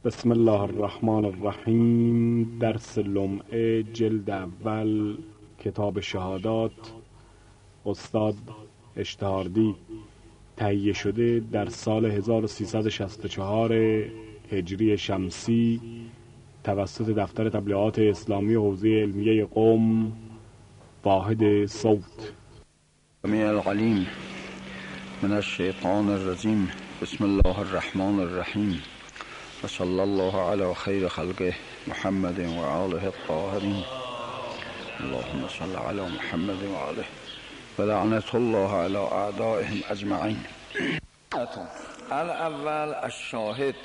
بسم الله الرحمن الرحیم. درس لمعه جلد اول کتاب شهادات، استاد اشتهاردی، تهیه شده در سال 1364 هجری شمسی توسط دفتر تبلیغات اسلامی حوزه علمیه قم، واحد صوت. سمیع العلیم من الشیطان الرجیم. بسم الله الرحمن الرحیم و صلی الله علی خیر خلقه محمد و آله الطاهرین. اللهم صل علی محمد و آله و لعنت الله علی اعدائهم اجمعین. الاول الشاهد.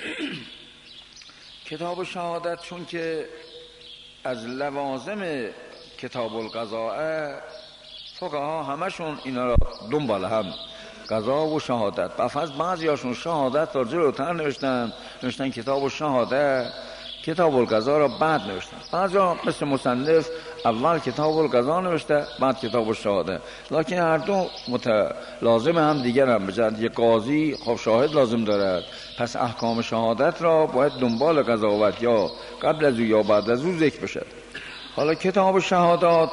کتاب شهادت چون که از لوازم کتاب القضاء، فقها همشون اینا را دنبال هم، قضا و شهادت. بعضی هاشون شهادت را جلوتر نوشتن کتاب و شهادت، کتاب القضا را بعد نوشتن. بعضی ها مثل مصنف اول کتاب القضا نوشته بعد کتاب الشهادت، لکن هر دو لازم هم دیگر هم بجد. یک قاضی خب شاهد لازم دارد، پس احکام شهادت را باید دنبال قضاوت یا قبل از او یا بعد از او ذکر بشد. حالا کتاب شهادات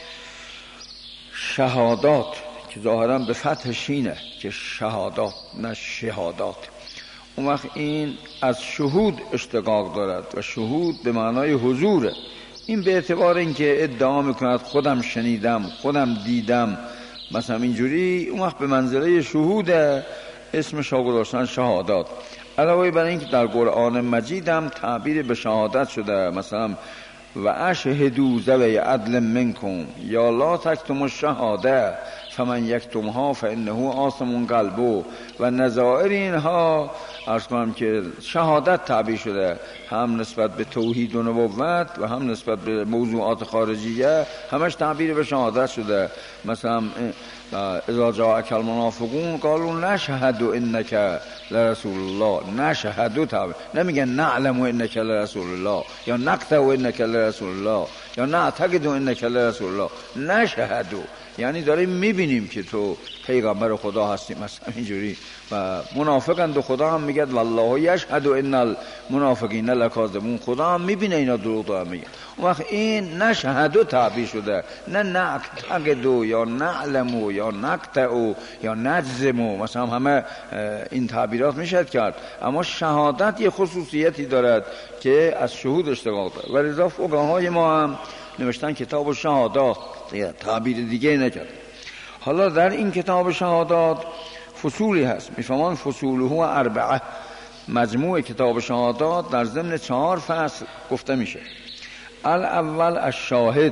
که ظاهرا به فتح شینه که شهادات نه شهادات، اون وقت این از شهود اشتقاق دارد و شهود به معنای حضوره. این به اعتبار اینکه ادعا میکند خودم شنیدم خودم دیدم مثلا اینجوری، اون وقت به منزله شهوده، اسمش را گذاشتن شهادات. علاوه بر این که در قرآن مجید هم تعبیر به شهادت شده، مثلا و اشهدوا ذوی عدل منکم یا لا تکتموا الشهاده فمن یکتمها فانه آثم قلبه و نظائر اینها. عرض کنم که شهادت تعبیر شده هم نسبت به توحید و نبوت و هم نسبت به موضوعات خارجیه، همش تعبیر به شهادت شده. مثلا اذا جاءک المنافقون قالوا نشهد انک لرسول الله. نشهد تعبیر، نمیگن نعلم انک لرسول الله یا نقطع انک لرسول الله یا نعتقد انک لرسول الله. نشهد یعنی داریم میبینیم که تو پیغمبر خدا هستی، مثلا اینجوری. و منافقند و خدا هم میگه والله یشهد ان المنافقین لکاذبون، خدا هم میبینه اینا دروغ دارن میگن. اون وقت این نشهد تعبیر شده، نه نعتقد یا نعلم یا نقطع یا نجزم، مثلا همه این تعبیرات میشد کرد. اما شهادت یه خصوصیتی دارد که از شهود اشتقاق دارد و لذا فقهای ما هم نوشتن کتاب شهادات، تعبیر دیگه نکرد. حالا در این کتاب شهادات فصولی هست، میفهمان فصوله اربعه. مجموع کتاب شهادات در ضمن 4 فصل گفته میشه. الاول الشاهد،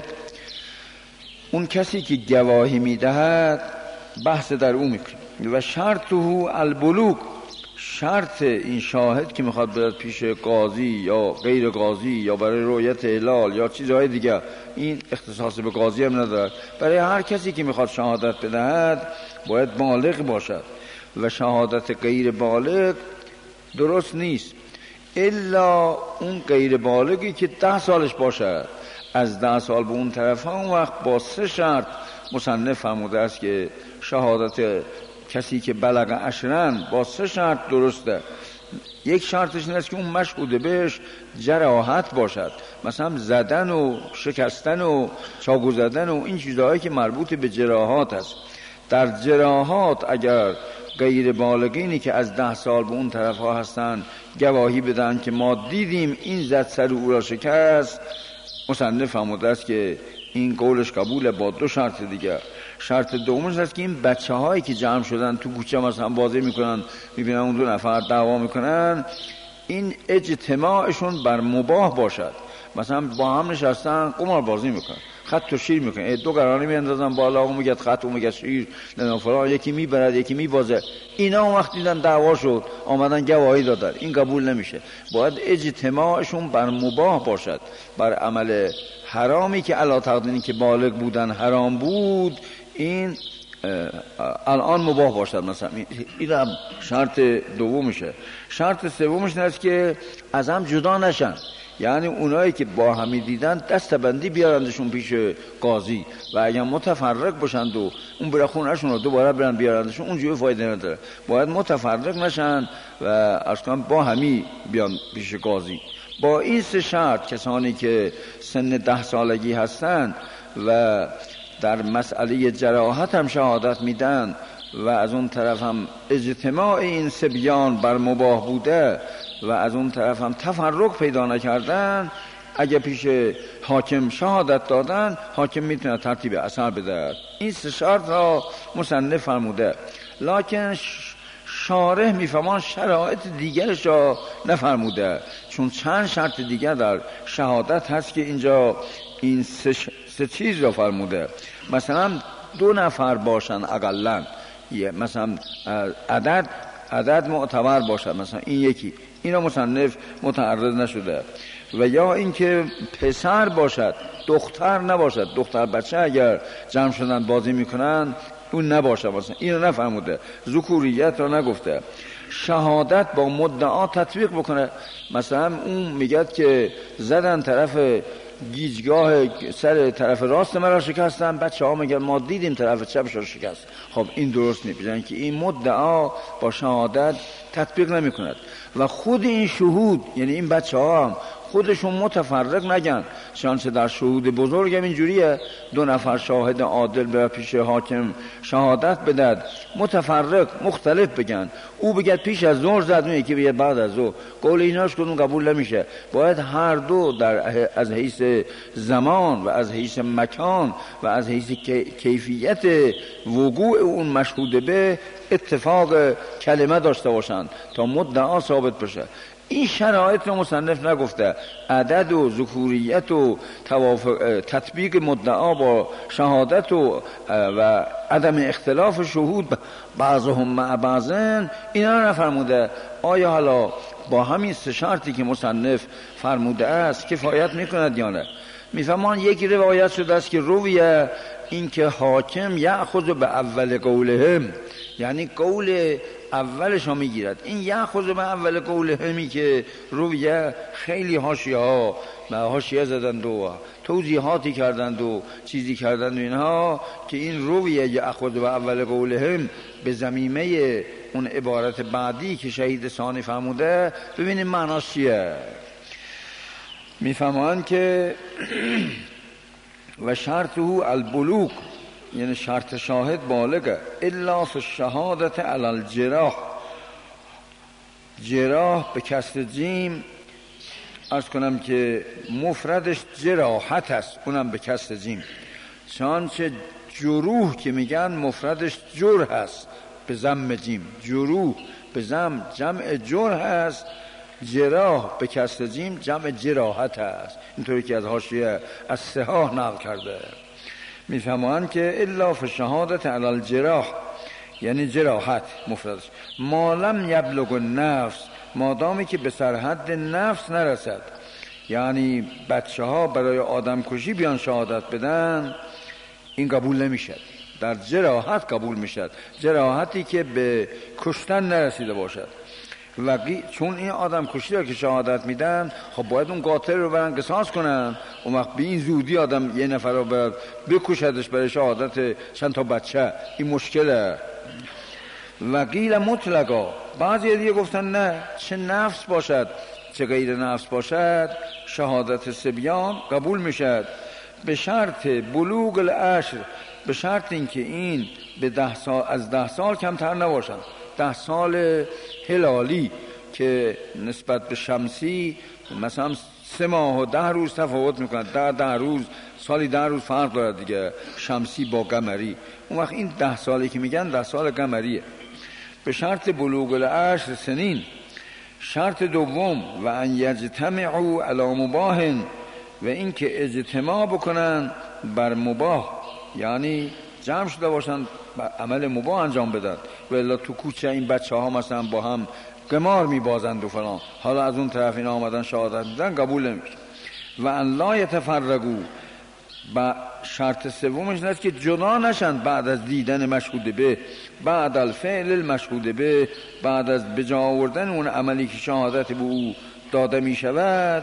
اون کسی که گواهی میدهد بحث در او میکنه. و شرطه البلوغ، شرط این شاهد که میخواد برد پیش قاضی یا غیر قاضی یا برای رؤیت هلال یا چیزهای دیگه، این اختصاص به قاضی هم ندارد، برای هر کسی که میخواد شهادت بدهد باید بالغ باشد و شهادت غیر بالغ درست نیست، الا اون غیر بالغی که 10 سالش باشد. از 10 سال به اون طرف اون وقت با 3 شرط مصنف فرموده است که شهادت کسی که بلغ عشرن با 3 شرط درسته. یک شرطش این است که اون مشهود بهش جراحت باشد، مثلا زدن و شکستن و چاقو زدن و این چیزهایی که مربوط به جراحات است. در جراحات اگر غیر بالغینی که از 10 سال به اون طرف ها هستن گواهی بدن که ما دیدیم این زد سر او را شکست، مصنف فرموده است که این قولش قبوله با 2 شرط دیگه. شرط دومش هست که این بچه هایی که جمع شدن تو کوچه مثلا بازی میکنن، میبینن اون 2 نفر دعوا میکنن، این اجتماعشون بر مباح باشد. مثلا با هم نشستن قمار بازی میکنن، خط و شیر میکنن، 2 قرانه میاندازن بالا، اون میگه خط، اون میگه شیر، نه فلان، یکی میبرد یکی میبازه. اینا اون وقت دیدن دعوا شد آمدن گواهی دادن، این قبول نمیشه. باید اجتماعشون بر مباح باشد، بر عمل حرامی که علا تقدیری که بالغ بودن حرام بود، این الان مباح باشد. مثلا این شرط دومشه. شرط سومش این است که از هم جدا نشن، یعنی اونایی که با همی دیدن دستبندی بیارندشون پیش قاضی و اگر متفرق باشند و اون بره خونهشون رو دوباره برن بیارندشون، اونجوری فایده نداره. باید متفرق نشن و اصلا با همی بیان پیش قاضی. با این سه شرط کسانی که سن 10 سالگی هستن و در مسئله جراحت هم شهادت میدن و از اون طرف هم اجتماع این صبیان بر مباح بوده و از اون طرف هم تفرق پیدا نکردن، اگه پیش حاکم شهادت دادن، حاکم میتونه ترتیب اثر بده. این سه شرط را مصنف فرموده، لکن شارح میفهمان شرایط دیگرش را نفرموده، چون چند شرط دیگر در شهادت هست که اینجا این سه چیز را فرموده. مثلا 2 نفر باشن اقلن، مثلا عدد معتبر باشد، مثلا این یکی، اینا مصنف متعرض نشده. و یا اینکه پسر باشد دختر نباشد، دختر بچه اگر جمع شدن بازی میکنن اون نباشه، مثلا اینو نفرموده، ذکوریت رو نگفته. شهادت با مدعا تطبیق بکنه، مثلا اون میگه که زدن طرف گیجگاه سر طرف راست مرا شکستن، بچه ها میگن ما دیدیم طرف چپش رو شکست. خب این درست نیست، بجن که این مدعا با شهادت تطبیق نمی کند. و خود این شهود، یعنی این بچه ها هم خودشون متفرق نگن، چنانچه در شهود بزرگ هم اینجوریه، 2 نفر شاهد عادل به پیش حاکم شهادت بدد، متفرق مختلف بگن، او بگد پیش از ظهر زد، اون یکی بگد بعد از ظهر، قول ایناش کدوم قبول نمیشه. باید هر دو از حیث زمان و از حیث مکان و از حیث کیفیت وقوع اون مشهود به اتفاق کلمه داشته باشند تا مدعا ثابت بشه. این شرایط رو مصنف نگفته، عدد و ذکوریت و تطبیق مدعا با شهادت و عدم اختلاف شهود بعضهم مع بعضن، اینا رو نفرموده. آیا حالا با همین 3 شرطی که مصنف فرموده است کفایت میکند یا نه؟ میفهمان یک روایت شده است که رویه این که حاکم یأخذ به اول قولهم، یعنی قول اولش ها میگیرد. این یأخذ به اول قولهمی که رویه خیلی حاشیه زدند و توضیحاتی کردند و چیزی کردند و اینها، که این رویه یأخذ به اول قولهم به ضمیمه اون عبارت بعدی که شهید ثانی فرموده، ببینیم معناش چیه. میفهمند که و شرطه البلوغ، یعنی شرط شاهد بالغه، الا فی الشهادت علی الجراح، جراح به کسر جیم، عرض کنم که مفردش جراحت است، اونم به کسر جیم. چنانچه جروح که میگن مفردش جرح است به ضم جیم، جروح به ضم جمع جرح است، جراح به کسر جیم جمع جراحت است. اینطوری که از حاشیه از صحاح نقل کرده. میفهمند که الا فی الشهادت علی الجراح، یعنی جراحت مفردش، ما لم یبلغ النفس، مادامی که به سرحد نفس نرسد. یعنی بچه ها برای آدم کشی بیان شهادت بدن، این قبول نمیشد. در جراحت قبول میشد، جراحتی که به کشتن نرسیده باشد. و چون این آدم کشی را که شهادت میدن، خب باید اون قاتل رو برن قصاص کنن. اون وقت به این زودی آدم یه نفر رو باید بکشدش برای شهادت چند تا بچه، این مشکله. و قیل مطلقا، بعضی دیگه گفتن نه، چه نفس باشد چه غیر نفس باشد شهادت صبیان قبول میشد، به شرط بلوغ العشر، به شرط اینکه این به 10 سال، از 10 سال کمتر نباشن. 10 سال هلالی که نسبت به شمسی مثلا 3 ماه و 10 روز تفاوت میکنن، 10 روز، سالی 10 روز فرق دارد دیگه، شمسی با قمری. اون وقت این 10 سالی که میگن 10 سال قمریه. به شرط بلوغ العشر سنین. شرط دوم و ان یجتمعوا علی مباح، و این که اجتماع بکنن بر مباح، یعنی جمع شده باشن عمل مباح انجام بدن. و الا تو کوچه این بچه ها مثلا با هم قمار میبازند و فلان، حالا از اون طرف اینا آمدن شهادت میدن، قبول نمیشه. و ان لا یتفرقوا، با شرط سومش است که جدا نشن بعد از دیدن مشهود به، بعد الفعل المشهود به، بعد از بجا آوردن اون عملی که شهادت به او داده می شود،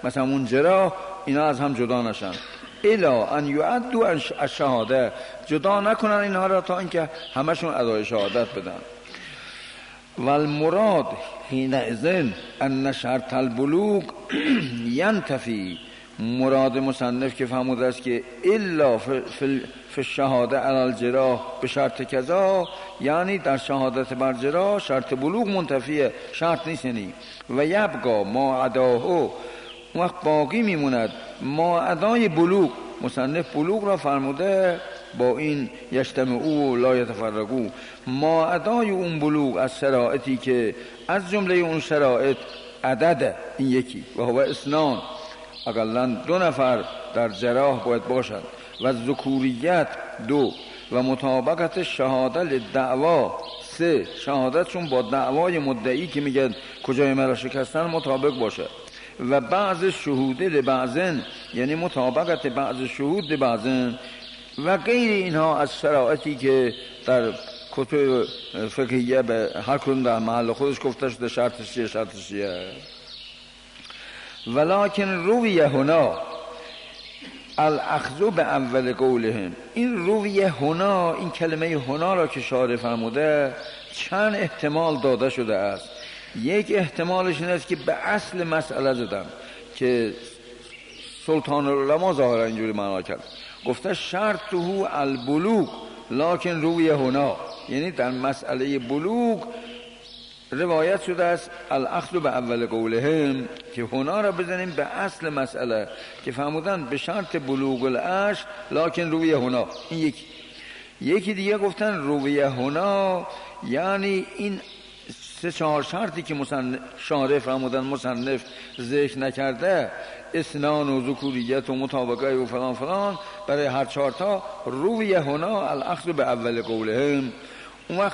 مثلا اون جراح، اینا از هم جدا نشن. الا ان یعدوا الشهاده، جدا نکنن اینها را تا اینکه همشون ادای شهادت بدن. والمراد حینئذ ان شرط البلوغ ینتفی، مراد مصنف که فرموده است که الا فی الشهاده علی الجراح به شرط کذا، یعنی در شهادت بر جراح شرط بلوغ منتفیه، شرط نیست. یعنی و یبقا ما عداه، وقت باقی میموند ما عدای بلوغ. مصنف بلوغ را فرموده با این یجتمعوا لا یتفرقوا، ما عدای اون بلوغ از شرایطی که از جمله اون شرایط عدد این یکی و هو اثنان، اقلا 2 نفر در جراح باید باشند، و ذکوریت 2، و مطابقت شهاده للدعوا 3، شهادتشون با دعوای مدعی که میگن کجای مرا شکستن مطابق باشه، و بعض شهود لبعضن، یعنی مطابقت بعض شهود لبعضن، و غیر اینها از شرایطی که در کتب فقهیه به هر کدوم در محل خودش گفته شده شرطش چیه. ولکن رویه هنا الاخذ به اول قولهم، این رویه هنا، این کلمه هنا را که شارح فرموده چند احتمال داده شده است. یک احتمالش این است که به اصل مسئله زدن که سلطان العلماء ظاهرا اینجوری معنا کرد، گفته شرطه البلوغ لکن رویه هنا، یعنی در مسئله بلوغ روایت شده است الاخذ به اول قولهم، که هنا را بزنیم به اصل مسئله که فرمودن به شرط بلوغ العشر لکن رویه هنا. این یکی دیگه گفتن رویه هنا یعنی این 3-4 شرطی که شارح فرمودن مصنف ذکر نکرده، اسنان و ذکوریت و مطابقه و فلان فلان، برای هر 4 تا رویه هنا الاخذ به اول قولهم. اون وقت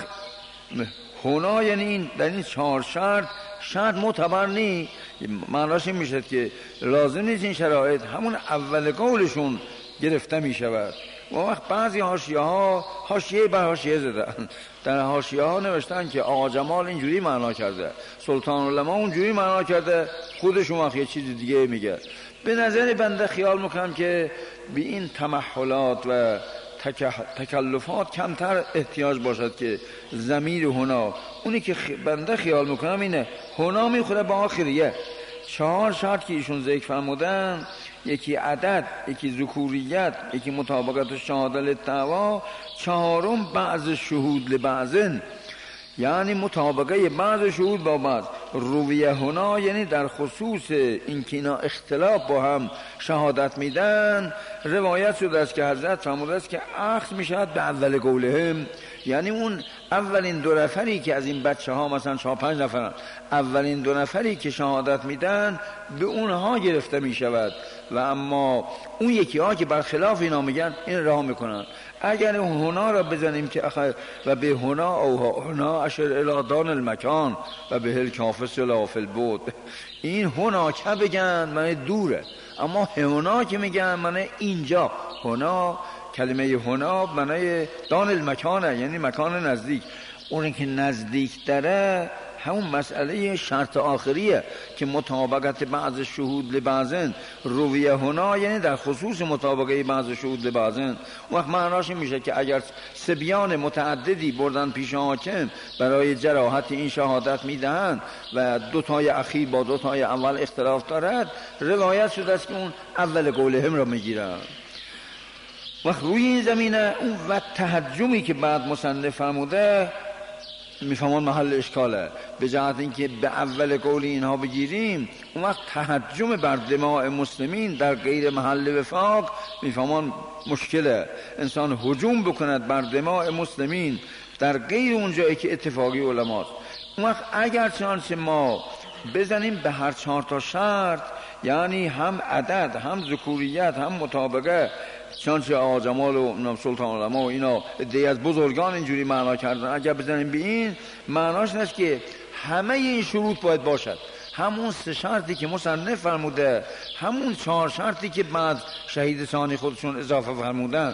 هنا یعنی این در این 4 شرط معتبر نی، معناش این میشه که لازم نیست این شرایط همون اول قولشون گرفته میشود. و وقت بعضی حاشیه بر حاشیه زدن، در حاشیه ها نوشتن که آقا جمال اینجوری معنا کرده، سلطان العلماء اونجوری معنا کرده، خودشون وقت یه چیز دیگه میگه. به نظر بنده خیال میکنم که به این تمحلات و تکلفات کمتر احتیاج باشد که ضمیر هنا، اونی که بنده خیال میکنم اینه هنا میخوره با آخریه. 4 شرط که ایشون ذکر فرمودن، یکی عدد، یکی ذکوریت، یکی مطابقت شهاده للدعوا، 4م بعض شهود لبعضن، یعنی مطابقه بعض شهود با بعض. رویه هنا یعنی در خصوص این که اینا اختلاف با هم شهادت میدن، روایت شده است که حضرت فرموده است که اخذ میشود به اول قولهم، یعنی اون اولین 2 نفری که از این بچه ها مثلا 4-5 نفرن، اولین 2 نفری که شهادت میدن به اونها گرفته میشود، و اما اون یکی ها که برخلاف اینا میگن این راه میکنن. اگر هنا را بزنیم که و به هنا او هنا اشر الی دان المکان و به الکاف سلاف البعد، این هنا که بگن من دوره، اما هنا که میگن من اینجا. هنا کلمه هنا معنی دان المکانه، یعنی مکان نزدیک. اون که نزدیک داره همون مسئله شرط آخریه که مطابقت بعض شهود لبعضن. رویه هنا یعنی در خصوص مطابقه بعض شهود لبعضن. وقت معناش میشه که اگر صبیان متعددی بردن پیش حاکم برای جراحت این شهادت میدهند و 2 تای اخیر با 2 تای اول اختلاف دارد، روایت شده است که اون اول قولهم را میگیرن. وقت روی این زمینه اون و تهجمی که بعد مصنف فرموده میفهمون محل اشکاله، به جهت اینکه به اول قول اینها بگیریم، اون وقت تهجم بر دماء مسلمین در غیر محل وفاق میفهمون مشکله. انسان هجوم بکند بر دماء مسلمین در غیر اون جایی که اتفاقی علماست. اون وقت اگر چنانچه ما بزنیم به هر 4 تا شرط، یعنی هم عدد، هم ذکوریت، هم مطابقه، چنانچه آقا جمال و سلطان العلماء و اینا عده‌ای از بزرگان اینجوری معنا کردن، اگر بزنیم به این معناش نیست که همه این شروط باید باشد. همون 3 شرطی که مصنف فرموده، همون 4 شرطی که بعد شهید ثانی خودشون اضافه فرمودن،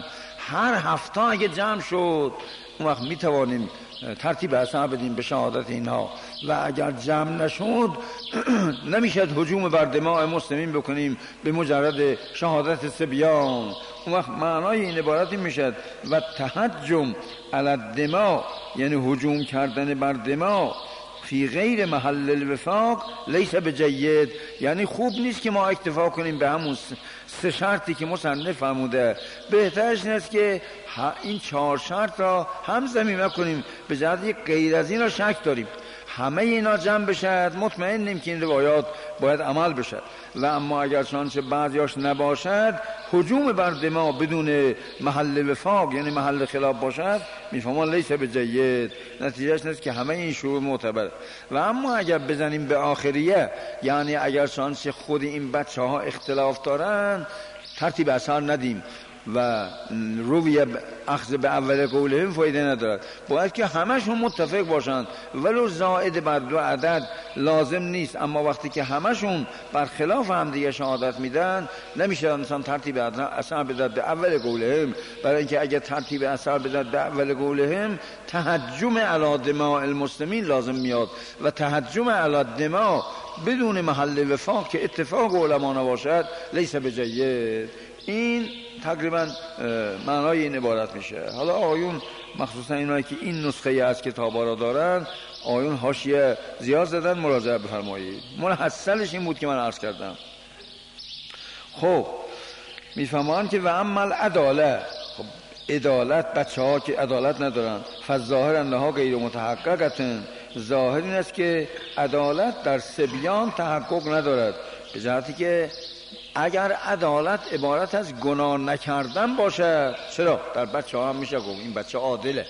هر هفته اگه جمع شد اون وقت میتوانیم ترتیب اثر بدیم به شهادت اینها، و اگر جمع نشد نمیشد هجوم بر دماء مسلمین بکنیم به مجرد شهادت صبیان. اون وقت معنای این عبارتی میشد و تهجم علی الدماء، یعنی هجوم کردن بر دماء فی غیر محل الوفاق لیس بجید، یعنی خوب نیست که ما اکتفا کنیم به همون 3 شرطی که مصنف فرموده. بهترش نیست که این 4 شرط را هم ضمیمه کنیم، به جهت غیر از این را شک داریم. همه اینا جمع بشد مطمئنیم که این روایات باید عمل بشد، و اما اگر چنانچه بعضیاش نباشد هجوم بر دماء بدون محل وفاق یعنی محل خلاف باشد میفهمان لیس بجید، نتیجهش نیست که همه این شروع معتبر. و اما اگر بزنیم به آخریه، یعنی اگر چنانچه خود این بچه ها اختلاف دارن ترتیب اثر ندیم و روی اخذ به اول قولهم فایده ندارد، باید که همشون متفق باشند ولو زائد بر 2 عدد لازم نیست، اما وقتی که همشون بر خلاف هم دیگه شهادت میدن نمیشه انسان ترتیب اثر بدهد به اول قولهم، برای اینکه اگر ترتیب اثر بدهد به اول قولهم تهجم علی دماء المسلمین لازم میاد، و تهجم علی الدماء بدون محل وفاق که اتفاق علما نباشد لیس بجید. این تقریبا معنای این عبارت میشه. حالا آیون مخصوصا اینایی که این نسخه از کتابا را دارن آیون حاشیه زیاد زدن، مراجعه بفرمایید. منحصلش این بود که من عرض کردم. خب میفهمان که و عمل عداله، خب عدالت بچه ها که عدالت ندارن فالظاهر انها غیر متحققتن، ظاهر این است که عدالت در صبیان تحقق ندارد، به جهتی که اگر عدالت عبارت از گناه نکردن باشه، چرا در بچه ها هم میشه گفت این بچه عادله.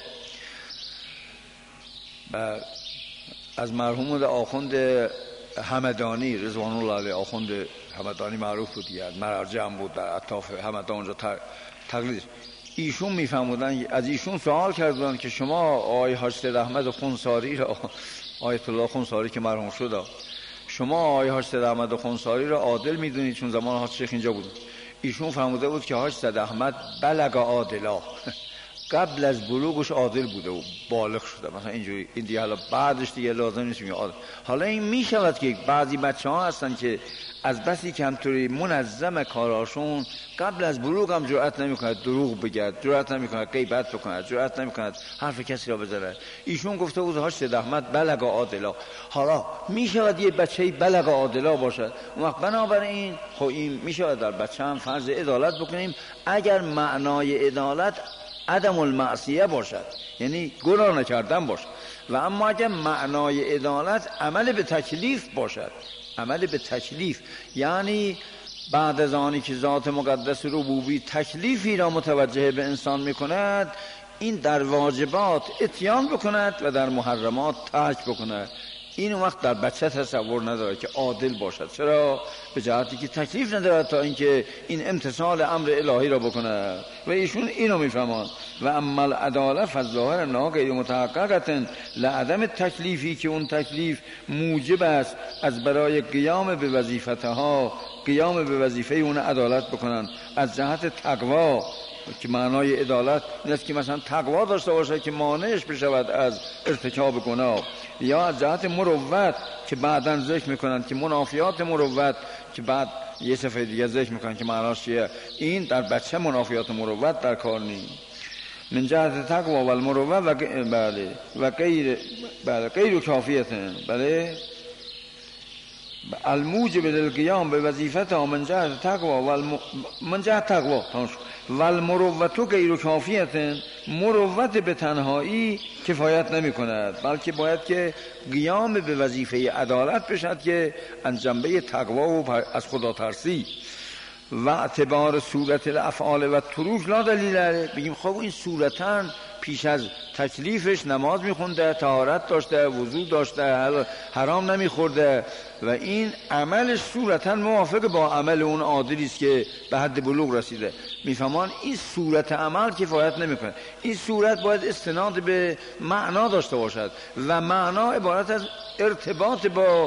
از مرحوم آخوند همدانی رضوان الله علیه، آخوند همدانی معروف بود دیگه، مرجع بود در اطراف همدان اونجا تقلید. ایشون میفهمودن، از ایشون سوال کردن که شما آقای حاج سید احمد خونساری را، آیت الله خونساری که مرحوم شد، شما آقای حاج سید احمد خونساری را عادل میدونید؟ چون زمان حاج شیخ اینجا بود. ایشون فرموده بود که حاج سید احمد بلغ عادلا، قبل از بلوغش عادل بوده و بالغ شده، مثلا اینجوری. این دیگه حالا بعدش دیگه لازم نیست میگه عادل. حالا این میشود که بعضی بچه‌ها هستن که از بسی که همطوری منظم کاراشون قبل از بلوغ هم جرأت نمی‌کنه دروغ بگه، جرأت نمی‌کنه غیبت بکنه، جرأت نمی‌کنه حرف کسی را بزنه. ایشون گفته بود حاج سید احمد بلغ عادلا. حالا میشود یه بچه‌ای بلغ عادلا باشد، اون وقت بنابراین خب این میشود در بچه هم فرض عدالت بکنیم اگر معنای عدالت عدم المعصیه باشد، یعنی گناه نکردن باشد. و اما اگر معنای عدالت عمل به تکلیف باشد، عمل به تکلیف یعنی بعد از آنی که ذات مقدس ربوبی تکلیفی را متوجه به انسان میکند، این در واجبات اتیان بکند و در محرمات ترک بکند. این وقت در بچه تصور نداره که عادل باشد. چرا؟ به جهتی که تکلیف ندارد تا اینکه این امتثال امر الهی را بکنه. و ایشون اینو میفهمند و اما العداله فالظاهر انها غیر متحققه لعدم تکلیفی، که اون تکلیف موجب است از برای قیام به وظیفتها، قیام به وظیفه اون عدالت بکنن از جهت تقوا، که معنای عدالت این است که مثلا تقوا داشته باشه که مانعش بشود از ارتکاب گناه، یا از جهت مروت که بعداً ذکر میکنن که منافیات مروت که بعد یه صفحه دیگه ذکر میکنن که معناش چیه. این در بچه منافیات مروت در کار نیست. من جهت تقوا و المروت و بله و غیر کافیتن، بله الموجب للقیام به وظیفته من جهت تقوا من جهت تقوا و المروت غیر کافیتن، مروت به تنهایی کفایت نمی کند، بلکه باید که قیام به وظیفه عدالت بشد که از جنبه تقوا و از خدا ترسی. و اعتبار صورت الافعال و تروج لا دلیل علیه. بگیم خب این صورتاً پیش از تکلیفش نماز میخونده، طهارت داشته، وضو داشته، حرام نمیخورده و این عملش صورتاً موافق با عمل اون عادلی است که به حد بلوغ رسیده. میفهمان این صورت عمل کفایت نمیکنه. این صورت باید استناد به معنا داشته باشد و معنا عبارت از ارتباط با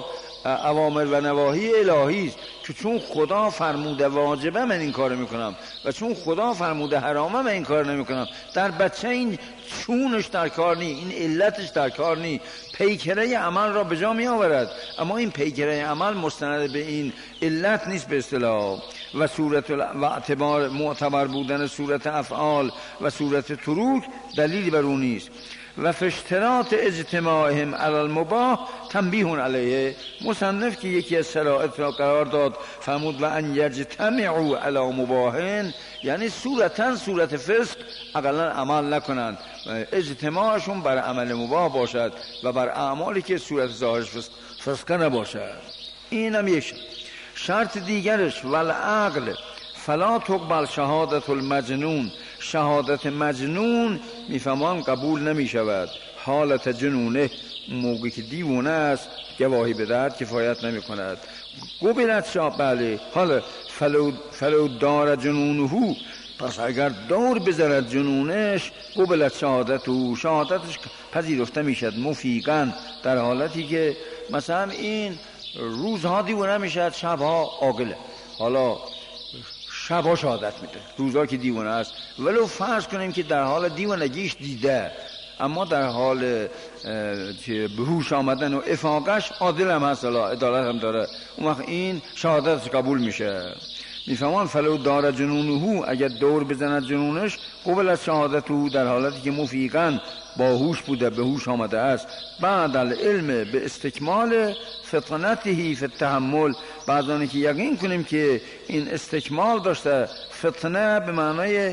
اوامر و نواهی الهی است که چون خدا فرموده واجبه من این کارو میکنم و چون خدا فرموده حرامه من این کار نمیکنم. در بچه این چونش در کار نی، این علتش در کار نی، پیکره عمل را به جا می آورد، اما این پیکره عمل مستند به این علت نیست به اصطلاح. و صورت و اعتبار معتبر بودن صورت افعال و صورت تروک دلیلی بر اون نیست. و فشترات اجتماعهم علی المباح تنبیه علیه. مصنف که یکی از شرایط را قرار داد فرمود و ان یجتمعوا علی مباحن، یعنی صورت فسق اقلا عمل نکنند، اجتماعشون بر عمل مباح باشد و بر اعمالی که صورت ظاهرش فسق نباشد. این هم یک شرط دیگرش. والعقل فلا تقبل شهادت المجنون، شهادت مجنون میفهمان قبول نمی شود. حالت جنونه، موقعی که دیوانه است گواهی بدهد کفایت نمی کند. قبلت شاه بله حالا فلو دار جنونه، پس اگر دور بزند جنونش قبلت شهادتش پذیرفته میشد. مفیقا در حالتی که مثلا این روزها دیوانه میشد، شبها عاقله، حالا شبها شهادت میده، روزها که دیوانه است. ولو فرض کنیم که در حال دیوانگیش دیده، اما در حال به هوش آمدن و افاقش عادل هم هست، عدالت هم داره، اون وقت این شهادتش قبول میشه. میفهمان فلو داره جنونه، اگر دور بزند جنونش قبل از شهادت او، در حالتی که مفیقا باهوش بوده، به هوش آمده است. بعد العلم به استکمال فطنته فی التحمل، بعد که یقین کنیم که این استکمال داشته، فطنه به معنای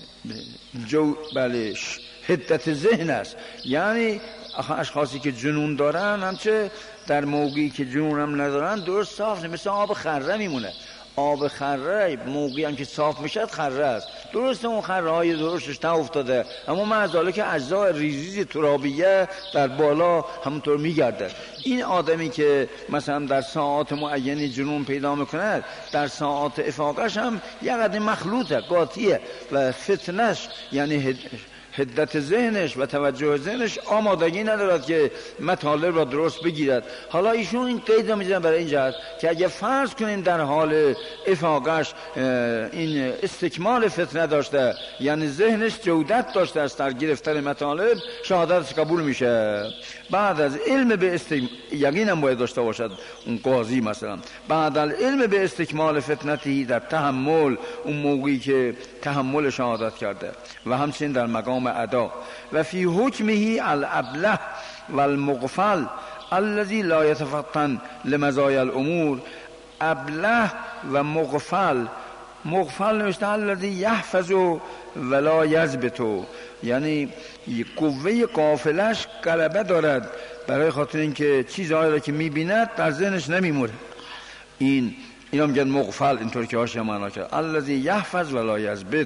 بله حدت ذهن است، یعنی اشخاصی که جنون دارن همچه در موقعی که جنون هم ندارن درست صاف مثل آب خره میمونه. آب خره موقعی هم که صاف میشد خره است، درسته اون خره های درشتش تا افتاده، اما معذاله که اجزای ریزی ترابیه در بالا همونطور میگرده. این آدمی که مثلا در ساعات معینی جنون پیدا میکنه، در ساعات افاقش هم یه قدر مخلوطه، قاطیه و فتنش یعنی حدت ذهنش و توجه ذهنش آمادگی ندارد که مطالب را درست بگیرد. حالا ایشون این قید را میزنن برای این جهت که اگه فرض کنیم در حال افاقش این استکمال فتنه داشته، یعنی ذهنش جودت داشته است در گرفتن مطالب، شهادتش قبول میشه. بعد از علم به یقین هم باید داشته باشد اون قاضی مثلا، بعد از علم به استکمال فتنتی در تحمل، اون موقعی که تحمل شهادت کرده، و همچنین در مقام ادا. و فی حکمه الابله والمغفل الذي لا يتفطن لمزايا الامور. ابله و مغفل، مغفل نوشته الذي يحفظ ولا يثبت، یعنی قوه قافلش غلبه دارد برای خاطر اینکه چیزهایی را که میبیند در ذهنش نمیموره. این میگن مغفل، اینطور که هاش معنا کرد الذی یحفظ ولا یثبت.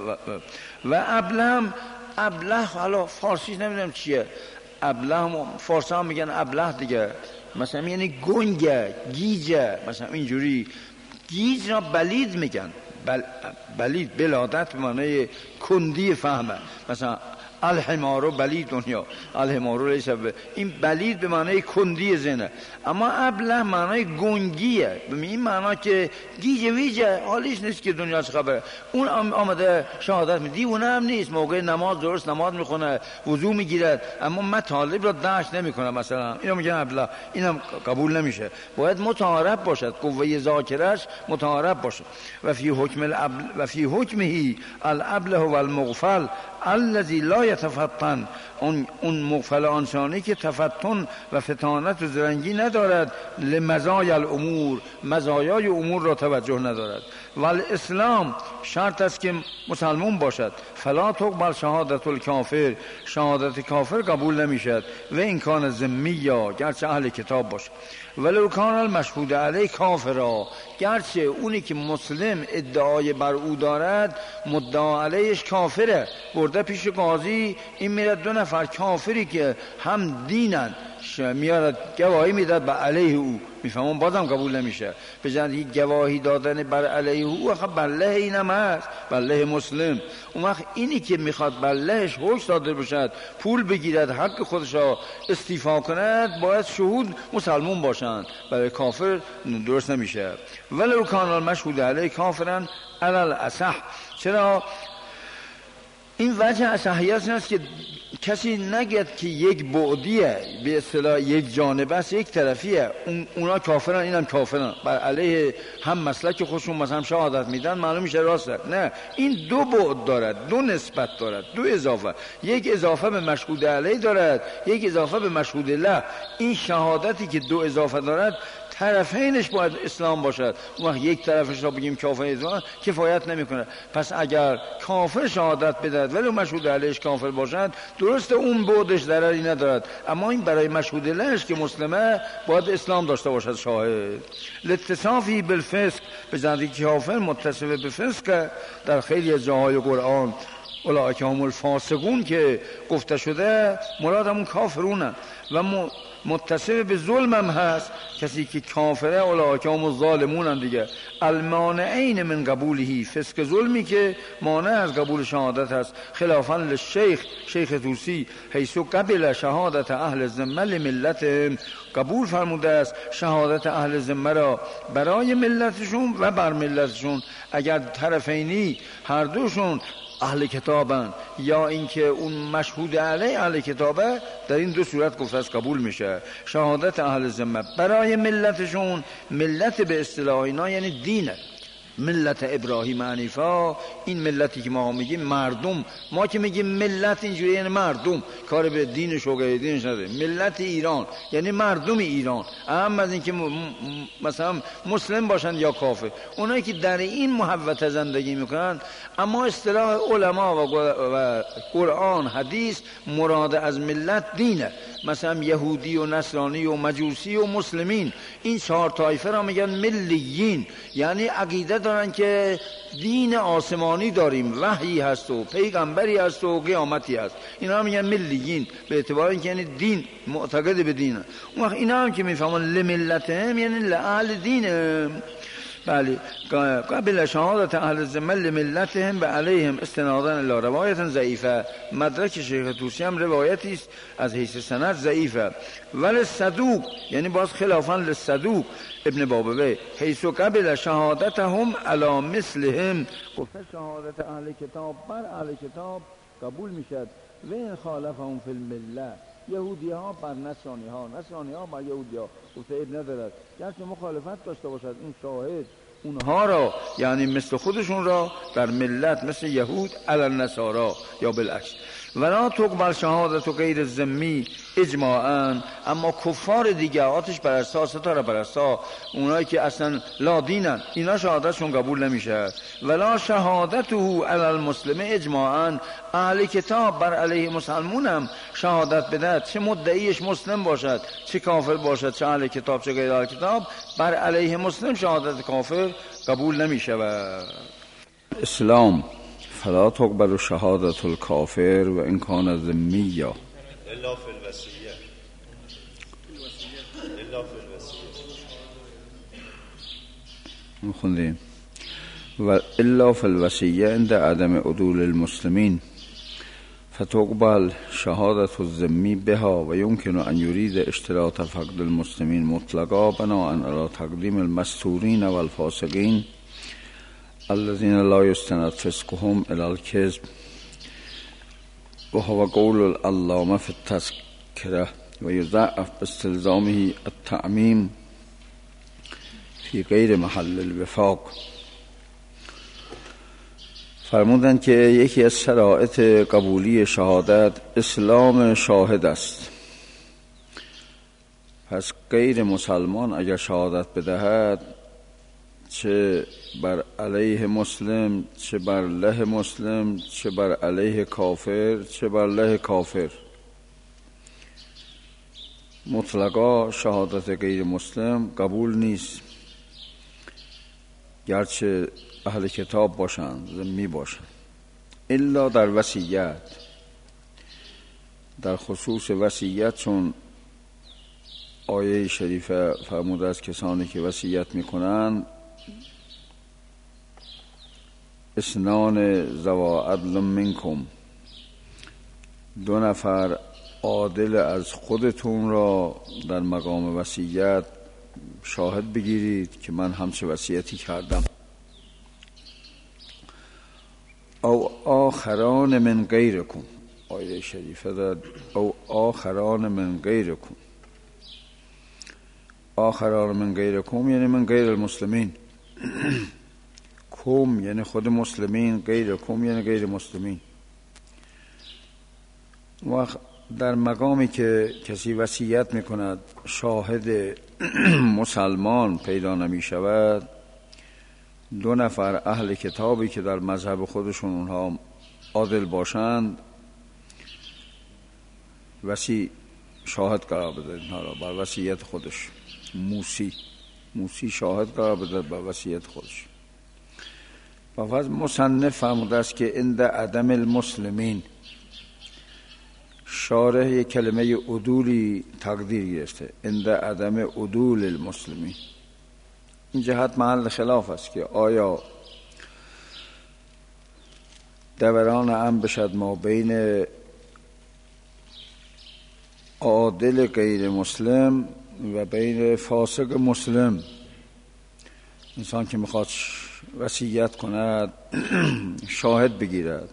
و ابله حالا فارسیش نمیدونم چیه، ابله فارسی هم میگن ابله دیگه، مثلا یعنی گنگه، گیجه، مثلا اینجوری. گیج را بلید میگن، بلید بلادت به معنی کندی فهمه، مثلا الحمارو بلید دنیا، الحمارو لیس، این بلید به معنی کندی زنه. اما ابله معنی گنگیه، به این معنی که گیجه ویجه، حالیش نیست که دنیا چه خبره. اون آمده شهادت میدی، اون هم نیست، موقع نماز درست نماز میخونه، وضو میگیرد، اما مطالب را درک نمیکنه مثلا، اینو میگن ابله. اینم قبول نمیشه، باید متعارف باشد، قوه ذاکرش متعارف باشه. و فی حکمه الابله والمغفل الذي لا يتفطن، اون مغفل آنسانی که تفتن و فتانت و زرنگی ندارد، لمزای الامور، مزایای امور را توجه ندارد. والاسلام شرط است که مسلمان باشد. فلا تقبل شهادت الکافر، شهادت کافر قبول نمیشد. و این کان ذمی، یا گرچه اهل کتاب باشه. ولو کان المشهود علیه کافرا، گرچه اونی که مسلم ادعای بر او دارد مدعا علیهش کافره، برده پیش قاضی، این میره دو نفر کافری که هم دینن میارد گواهی میداد بر علیه او، میفهمون بازم قبول نمیشه. به جای گواهی دادن بر علیه او، آخه بر علیه اینم هست، بر علیه مسلم. اون وقت اینی که میخواد بر علیهش حکم صادر بشد، پول بگیرد، حق خودش را استیفا کند، باید شهود مسلمون باشند. برای کافر درست نمیشه. ولو کان المشهود علیه کافرا علی الاصح. چرا؟ این وجه اصحیت این است که کسی نگید که یک بعدیه، به اصطلاح یک جانبه است، یک طرفیه، اونا کافرن اینم کافرن، بر علیه هم مسلک خودشون مثلا شهادت میدن، معلوم میشه راسته. نه، این دو بعد دارد، دو نسبت دارد، دو اضافه. یک اضافه به مشهود علیه دارد، یک اضافه به مشهود له. این شهادتی که دو اضافه دارد طرفینش باید اسلام باشد. اون یک طرفش را بگیم کافر کفایت نمیکنه. پس اگر کافر شهادت بدهد ولی مشهود علیهش کافر باشد، درسته اون بعدش ضرری ندارد، اما این برای مشهود لهش که مسلمه باید اسلام داشته باشد شاهد. الاتصافی بالفسق، به جای کافر متصف به فسق در خیلی از جاهای قرآن اولئک هم الفاسقون که گفته شده، مراد همون کافرونه. و متصف به ظلم هم هست، کسی که کافره اولئک هم الظالمون هم دیگه. المانعین من قبولهی، فسق ظلمی که مانع از قبول شهادت هست. خلافا للشیخ، شیخ طوسی، حیث قبل شهادت اهل ذمه لملتهم، قبول فرموده است شهادت اهل ذمه را برای ملتشون و بر ملتشون. اگر طرفینی هر دوشون اهل کتابن یا اینکه اون مشهود علیه اهل کتابه، در این دو صورت گفته است قبول میشه. شهادت اهل ذمه برای ملتشون، ملت به اصطلاح اینا یعنی دینه، ملت ابراهیم حنیفا، این ملتی که ما میگیم مردم، ما که میگیم ملت اینجوری یعنی مردم، کار به دینش و غیر دینش نداره. ملت ایران یعنی مردم ایران، اهم از این که مثلا مسلم باشن یا کافر، اونایی که در این محوطه زندگی میکنن. اما اصطلاح علما و قرآن حدیث مراد از ملت دینه. مثلا یهودی و نصرانی و مجوسی و مسلمین، این چهار طایفه را میگن ملیین، یعنی عقیده دارن که دین آسمانی داریم، وحی هست و پیغمبری هست و قیامتی هست. اینا میگن ملیین، به اعتبار اینکه یعنی دین، معتقد به دینه. اون وقت اینا هم که میفهمن لملتهم یعنی لأهل دینهم. بله، قبل شهادت اهل ذمه لملتهم و علیهم استنادا الی روایت ضعیفه. مدرک شیخ طوسی هم روایتی است از حیث سند ضعیفه. ولی صدوق یعنی باز خلافا للصدوق ابن بابوی، حیث قبل شهادتهم علی مثلهم، گفته شهادت اهل کتاب بر اهل کتاب قبول میشد. و این خالفهم فی المله، یهودی ها بر نصرانی ها، نصرانی ها بر یهودی ها، گفته اب ندارد. گرچه مخالفت داشته باشد این شاهد اونها را، یعنی مثل خودشون را در ملت مثل یهود علی النصارا یا بالعکس. ولا تقبل شهادت غیر ذمی اجماعا، اما کفار دیگه آتش پرستا، ستاره پرستا، اونایی که اصلا لا دینن، اینا شهادتشون قبول نمیشه. ولا شهادته علی المسلم اجماعا، اهل کتاب بر علیه مسلمون هم شهادت بدهد، چه مدعیش مسلم باشد چه کافر باشد، چه اهل کتاب چه غیر اهل کتاب، بر علیه مسلم شهادت کافر قبول نمیشه. و اسلام فلا تقبل شهادت الکافر و ان کان ذمیه الا فی الوصیه، الا فی الوصیه خوندیم. و الا فی الوصیه عند عدم عدول المسلمین فتقبل شهادت الذمی بها و يمكن ان يريد اشتراط فقد المسلمین مطلقا بناء على تقدیم المستورین و الفاسقین الذين لا يستند فسقهم الى الكذب وهو قول العلامة في التذكرة ويضعف باستلزامه التعميم في غیر محل الوفاق. فرمودند که یکی از شرایط قبولی شهادت اسلام شاهد است. پس غیر مسلمان اگر شهادت بدهد، چه بر علیه مسلم چه بر له مسلم، چه بر علیه کافر چه بر له کافر، مطلقا شهادت غیر مسلم قبول نیست، گرچه اهل کتاب باشند، ذمی باشند. الا در وصیت، در خصوص وصیت، چون آیه شریفه فرموده از کسانی که وصیت میکنن اثنان ذوا عدل منکم، 2 نفر عادل از خودتون را در مقام وصیت شاهد بگیرید که من همچه وصیتی کردم. او آخران من غیرکم، آیه شریفه داد او آخران من غیرکم. آخران من غیرکم یعنی من غیر المسلمین، کم یعنی خود مسلمین، غیرکم یعنی غیر مسلمین. وقت در مقامی که کسی وصیت میکند شاهد مسلمان پیدا نمی شود، 2 نفر اهل کتابی که در مذهب خودشون اونها عادل باشند شاهد قرار بده اینها را بر وصیت خودش. موسی شاهد قرار بده بر وصیت خودش. و فضل مصنف فرموده است که عند عدم المسلمین، شارح یک کلمه عدولی تقدیر گرفته، عند عدم عدول المسلمین. این جهت محل خلاف است که آیا دوران هم بشد ما بین عادل غیر مسلم و بین فاسق مسلم. انسان که میخواد وصیت کند شاهد بگیرد،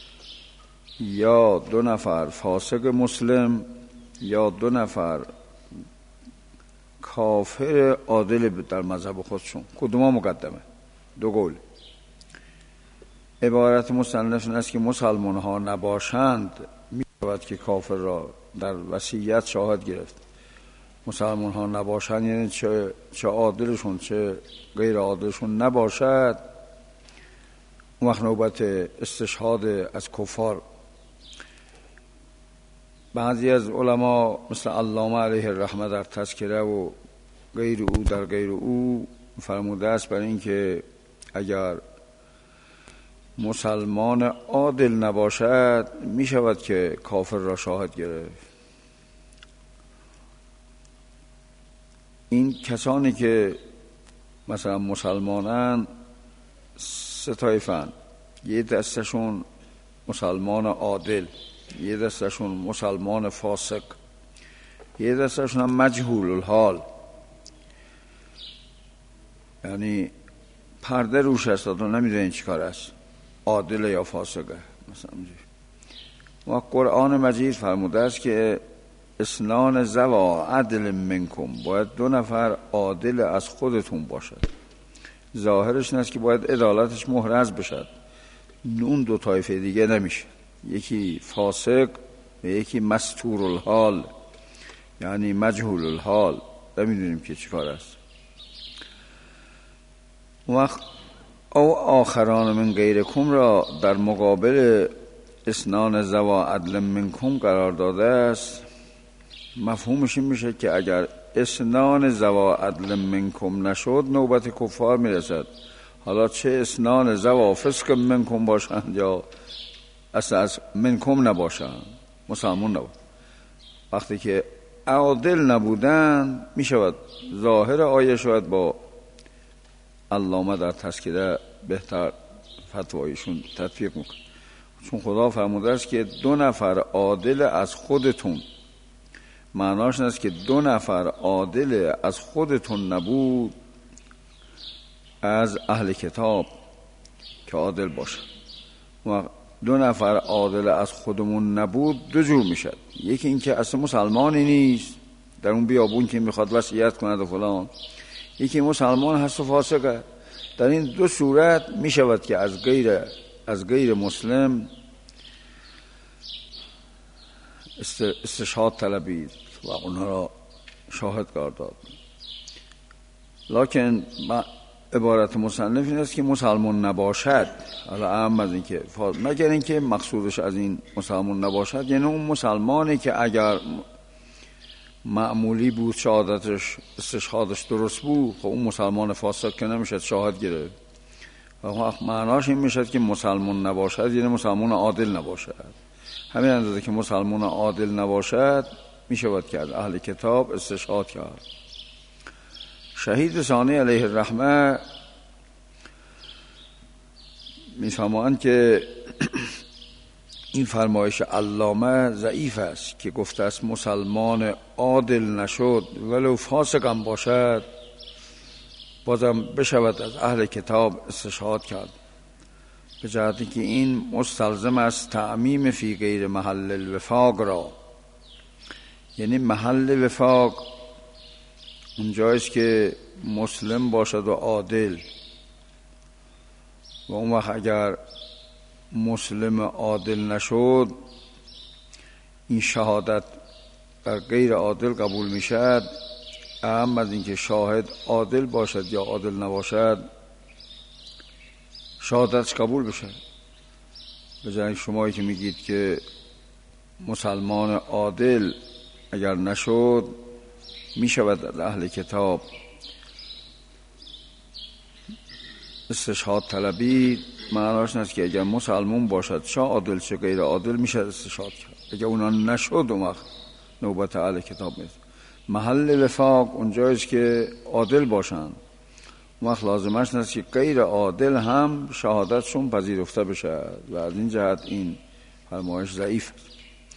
یا 2 نفر فاسق مسلم یا 2 نفر کافر عادل در مذهب خودشون، کدوم مقدمه؟ 2 قول. عبارت مصنف این است که مسلمان ها نباشند می شود که کافر را در وصیت شاهد گرفت. مسلمان ها نباشند یعنی چه عادلشون چه غیر عادلشون نباشد، اون وقت نوبت استشهاد از کفار. بعضی از علما مثل علامه علیه الرحمه در تذکره و غیر او در غیر او فرموده است برای اینکه اگر مسلمان عادل نباشد می شود که کافر را شاهد گرفت. این کسانی که مثلا مسلمانان 3 طایفه‌اند، یه دستشون مسلمان عادل، یه دستشون مسلمان فاسق، یه دستشون هم مجهول الحال، یعنی پرده روش هست و نمیدونین چی کار است، عادل یا فاسقه مثلا. و قرآن مجید فرموده است که اثنان ذوا عدل منکم، باید 2 نفر عادل از خودتون باشد. ظاهرش این است که باید عدالتش محرز بشد، اون 2 طایفه دیگه نمیشه، یکی فاسق و یکی مستور الحال یعنی مجهول الحال، نمیدونیم که چی کار است. وقت او آخران من غیرکم را در مقابل اثنان ذوا عدل منکم قرار داده است. مفهومش این میشه که اگر اثنان ذوا عدل منکم نشد نوبت کفار میرسد، حالا چه اثنان ذوا فسق منکم باشند یا اصلا از منکم نباشند، مسلمون نباشند. وقتی که عادل نبودن میشود ظاهر آیه شود با علامه در تذکره بهتر فتوایشون تطبیق میکنه، چون خدا فرموده است که 2 نفر عادل از خودتون. معناش این است که 2 نفر عادل از خودتون نبود، از اهل کتاب که عادل باشه. و 2 نفر عادل از خودمون نبود 2 جور میشد. یکی این که اصلا مسلمانی نیست در اون بیابون که میخواد وصیت کند و فلان، یکی مسلمان هست و فاسقه. در این 2 صورت میشود که از غیر مسلم استشهاد طلبید و اونها را شاهد قرار داد. لکن عبارت مصنف این است که مسلمان نباشد، حالا اهم از این که مگر این که مقصودش از این مسلمان نباشد یعنی اون مسلمانی که اگر معمولی بود شهادتش استشهادش درست بود، خب اون مسلمان فاسق که نمیشد شاهد گرفت. و معناش این میشد که مسلمان نباشد یعنی مسلمان عادل نباشد. همین اندازه که مسلمان عادل نباشد می شود کرد، اهل کتاب استشهاد کرد. شهید ثانی علیه الرحمه می فرمایند که این فرمایش علامه ضعیف است که گفته است مسلمان عادل نشد ولو فاسق هم باشد بازم بشود از اهل کتاب استشهاد کرد، به جهتی که این مستلزم است تعمیم فی غیر محل الوفاق را. یعنی محل وفاق اونجایست که مسلم باشد و عادل، و اون وقت اگر مسلم عادل نشد این شهادت بر غیر عادل قبول می شد. اهم از اینکه شاهد عادل باشد یا عادل نباشد شهادتش قبول بشه. به جای شمایی که میگید که مسلمان عادل اگر نشد می شود از اهل کتاب استشهاد طلبی، معناش نیست که اگر مسلمان باشد چه عادل چه غیر عادل میشه استشهاد کرد. اگر اونا نشد اون وقت نوبت اهل کتاب میشه. محل وفاق اونجاییست که عادل باشن، اون وقت لازمش نیست که غیر عادل هم شهادتشون پذیرفته بشه و از این جهت این فرمایش ضعیف است.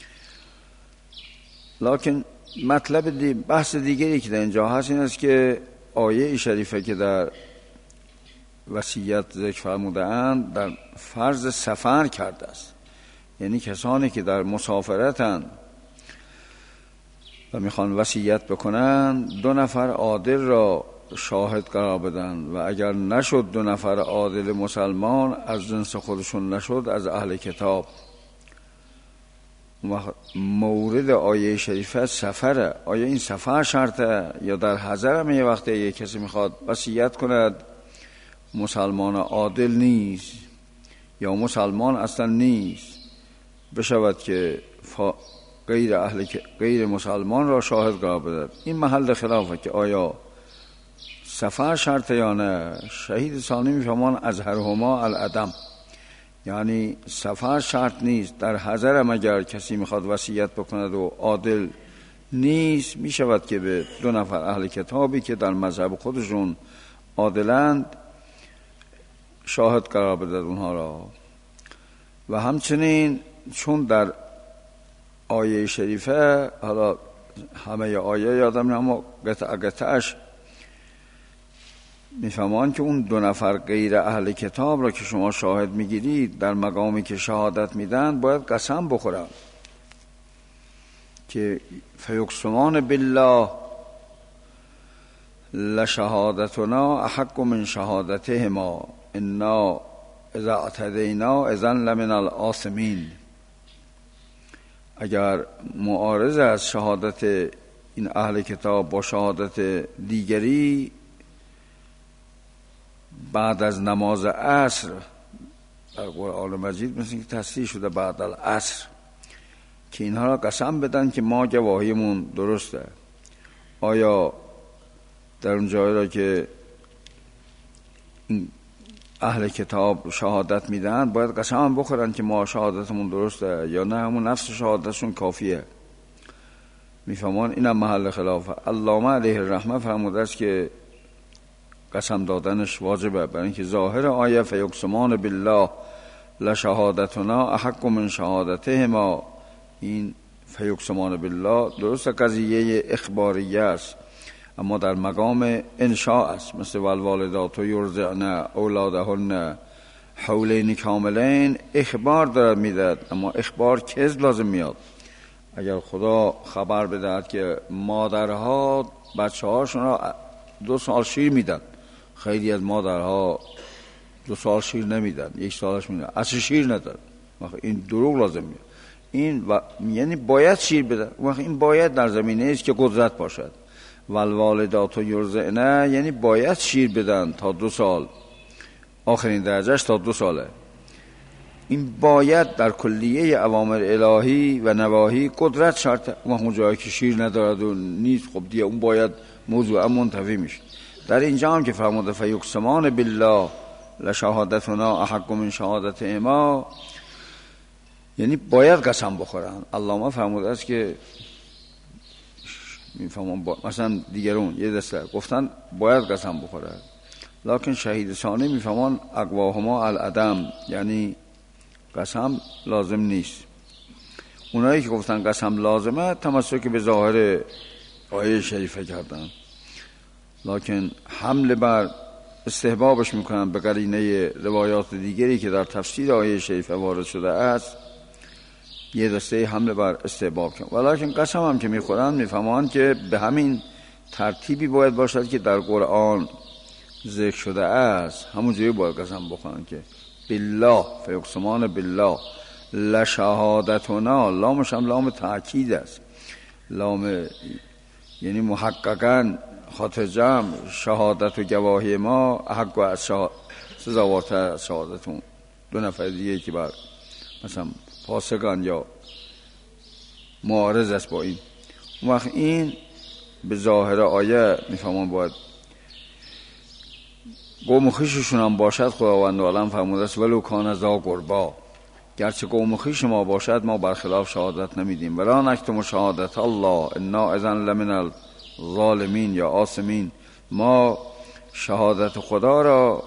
لکن مطلب بحث دیگری که در اینجا هست این است که آیه شریفه که در وصیت ذکر فرموده اند در فرض سفر کرده است. یعنی کسانی که در مسافرتن و میخوان وصیت بکنن 2 نفر عادل را شاهد قرار بدن و اگر نشد 2 نفر عادل مسلمان از جنس خودشون نشد از اهل کتاب. مورد آیه شریفه سفره. آیا این سفر شرطه یا در حضر هم یه وقته یه کسی میخواد وصیت کند مسلمان عادل نیست یا مسلمان اصلا نیست بشود که غیر مسلمان را شاهد قرار بدهد. این محل خلافه که آیا سفر شرطه یا نه. شهید ثانی میفهمان ازهرهما العدم، یعنی سفر شرط نیست. در حضر هم اگر کسی میخواد وصیت بکند و عادل نیست میشود که به 2 نفر اهل کتابی که در مذهب خودشون عادلند شاهد قرار بدهد اونها را. و همچنین چون در آیه شریفه، حالا همه آیه یادم اما قطعش میفهمان که اون 2 نفر غیر اهل کتاب را که شما شاهد میگیرید در مقامی که شهادت میدن باید قسم بخورن که فیقسمان بالله لشهادتنا احق من شهادتهما انا اذا اعتدینا اذن لمن الآثمین. اگر معارض از شهادت این اهل کتاب با شهادت دیگری بعد از نماز عصر در قرآن مجید مثل که تصریح شده بعد از عصر که اینها را قسم بدن که ما گواهیمون درسته. آیا در اون جایی را که این اهل کتاب شهادت میدن باید قسم بخورن که ما شهادتمون درسته یا نه همون نفس شهادتشون کافیه؟ میفهمان اینم محل خلافه. علامه علیه الرحمه فرموده است که قسم دادنش واجبه، برای اینکه ظاهر آیه فیقسمان بالله لشهادتنا احق من شهادتهما، این فیقسمان بالله درست قضیه اخباریه است اما در مقام انشاء است، مثل والوالدات یرضعن اولادهن حولین کاملین اخبار دارد میدهد اما اخبار کذب لازم میاد. اگر خدا خبر بدهد که مادرها بچه هاشون را 2 سال شیر میدن، خیلی از مادرها 2 سال شیر نمیدن، 1 سالش میدن، اصلا شیر ندن، این دروغ لازم میاد. این یعنی باید شیر بدن، این باید در زمینه است که قدرت باشد. والوالدات یرضعن یعنی باید شیر بدن تا 2 سال، آخرین درجهش تا 2 ساله. این باید در کلیه اوامر الهی و نواهی قدرت شرطه. اون جایی که شیر ندارد و نیست خب دیگه اون باید موضوع منتفی میشه. در اینجا هم که فرموده فیقسمان بالله لشهادتنا احق من شهادتهما یعنی باید قسم بخورن. علامه فرموده است که میفهمم مثلا دیگرون یه دسته گفتن باید قسم بخوره، لکن شهید ثانی میفهمان اقواهما العدم، یعنی قسم لازم نیست. اونایی که گفتن قسم لازمه تمسک به ظاهر آیه شریفه کردن، لکن حمله بر استحبابش میکنن به قرینه روایات دیگری که در تفسیر آیه شریفه وارد شده است. یه دسته حمله بر استحباب کن، ولیکن قسم هم که میخورن میفهمان که به همین ترتیبی باید باشد که در قرآن ذکر شده است، همون جوری باید قسم بخورن که بالله فیقسمان بالله لشهادتنا، لامش هم لام تأکید است، لام یعنی محققاً خاطر جمع شهادت و گواهی ما حق و از سزاوارتر از شهادتون دو نفر دیگه که بر مثلا فاسقان یا معارض است با این. اون وقت این به ظاهر آیه میفهمان باید قوم خویششون هم باشد، خداوند عالم فرموده است ولو کان ذا قربا، گرچه قوم خویش ما باشد ما برخلاف شهادت نمیدیم. ولا نکتم شهادت الله انا اذا لمن الظالمین یا آثمین، ما شهادت خدا را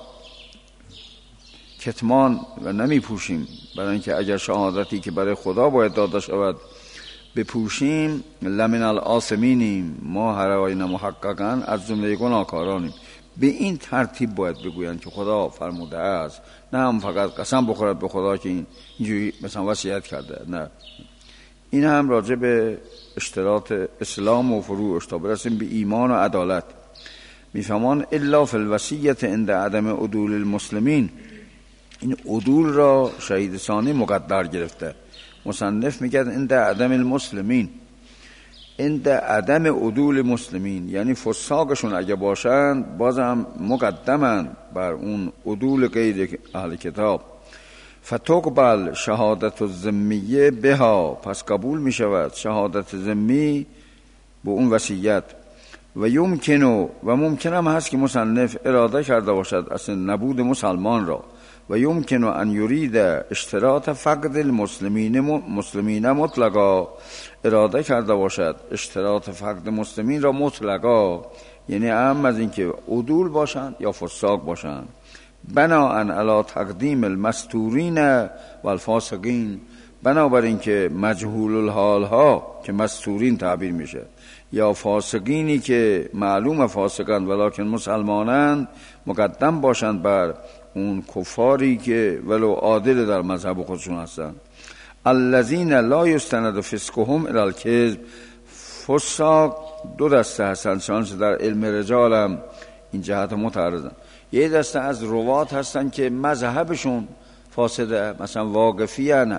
کتمان و نمی پوشیم، برای اینکه اگر شهادتی که برای خدا باید داده شود بپوشیم لمن الآثمینیم، ما هر آینه محققاً از جمله گناهکارانیم. به این ترتیب باید بگویند که خدا فرموده است، نه هم فقط قسم بخورد به خدا که اینجوری مثلا وصیت کرده، نه. این هم راجع به اشتراط اسلام و فروعش تا برسیم به ایمان و عدالت. میفهمان الا فی الوصیت عند عدم عدول المسلمین، این عدول را شهید ثانی مقدر گرفته، مصنف میگه عند عدم المسلمین، عند عدم عدول مسلمین یعنی فساقشون اگه باشند بازم مقدمن بر اون عدول غیر اهل کتاب. فتقبل شهادت الذمیه بها، پس قبول می شود شهادت ذمی به اون وصیت. و یمکنو، و ممکن هم هست که مصنف اراده کرده باشد اصلا نبود مسلمان را، و یمکنو ان یرید اشتراط فقد المسلمین مطلقا، اراده کرده باشد اشتراط فقد مسلمین را مطلقا، یعنی هم از اینکه عدول باشند یا فساق باشند. بناءً علی تقدیم المستورین و الفاسقین، بنابراین که مجهول الحال ها که مستورین تعبیر میشه یا فاسقینی که معلوم فاسقند ولکن مسلمانند مقدم باشند بر اون کفاری که ولو عادل در مذهب خودشون هستند. الذین لا یستند فسقهم الی الکذب، فساق دو دسته هستند، چنانچه در علم رجال هم این جهت متعرضن. یه دسته از روات هستن که مذهبشون فاسده، مثلا واقفیان،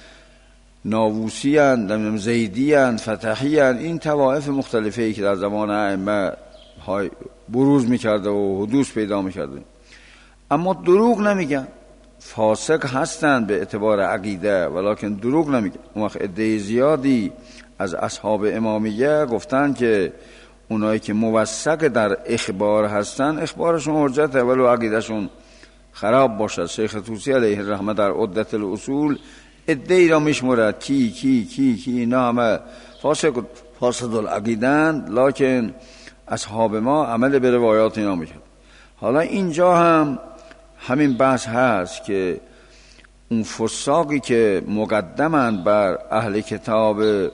ناووسیان، زیدیان، فتحیان، این طوائف مختلفی که در زمان ائمه بروز میکرده و حدوث پیدا میکرده، اما دروغ نمیگن، فاسق هستن به اعتبار عقیده ولکن دروغ نمیگن. اون وقت عده زیادی از اصحاب امامیه گفتن که اونایی که موثق در اخبار هستن اخبارشون حجته ولو عقیدهشون خراب باشد. شیخ طوسی علیه الرحمه در عدت الاصول عده‌ای را میشمرد کی کی کی کی اینا همه فاسد العقیدند، لکن اصحاب ما عمل به روایات اینا میکرد. حالا اینجا هم همین بحث هست که اون فساقی که مقدمند بر اهل کتاب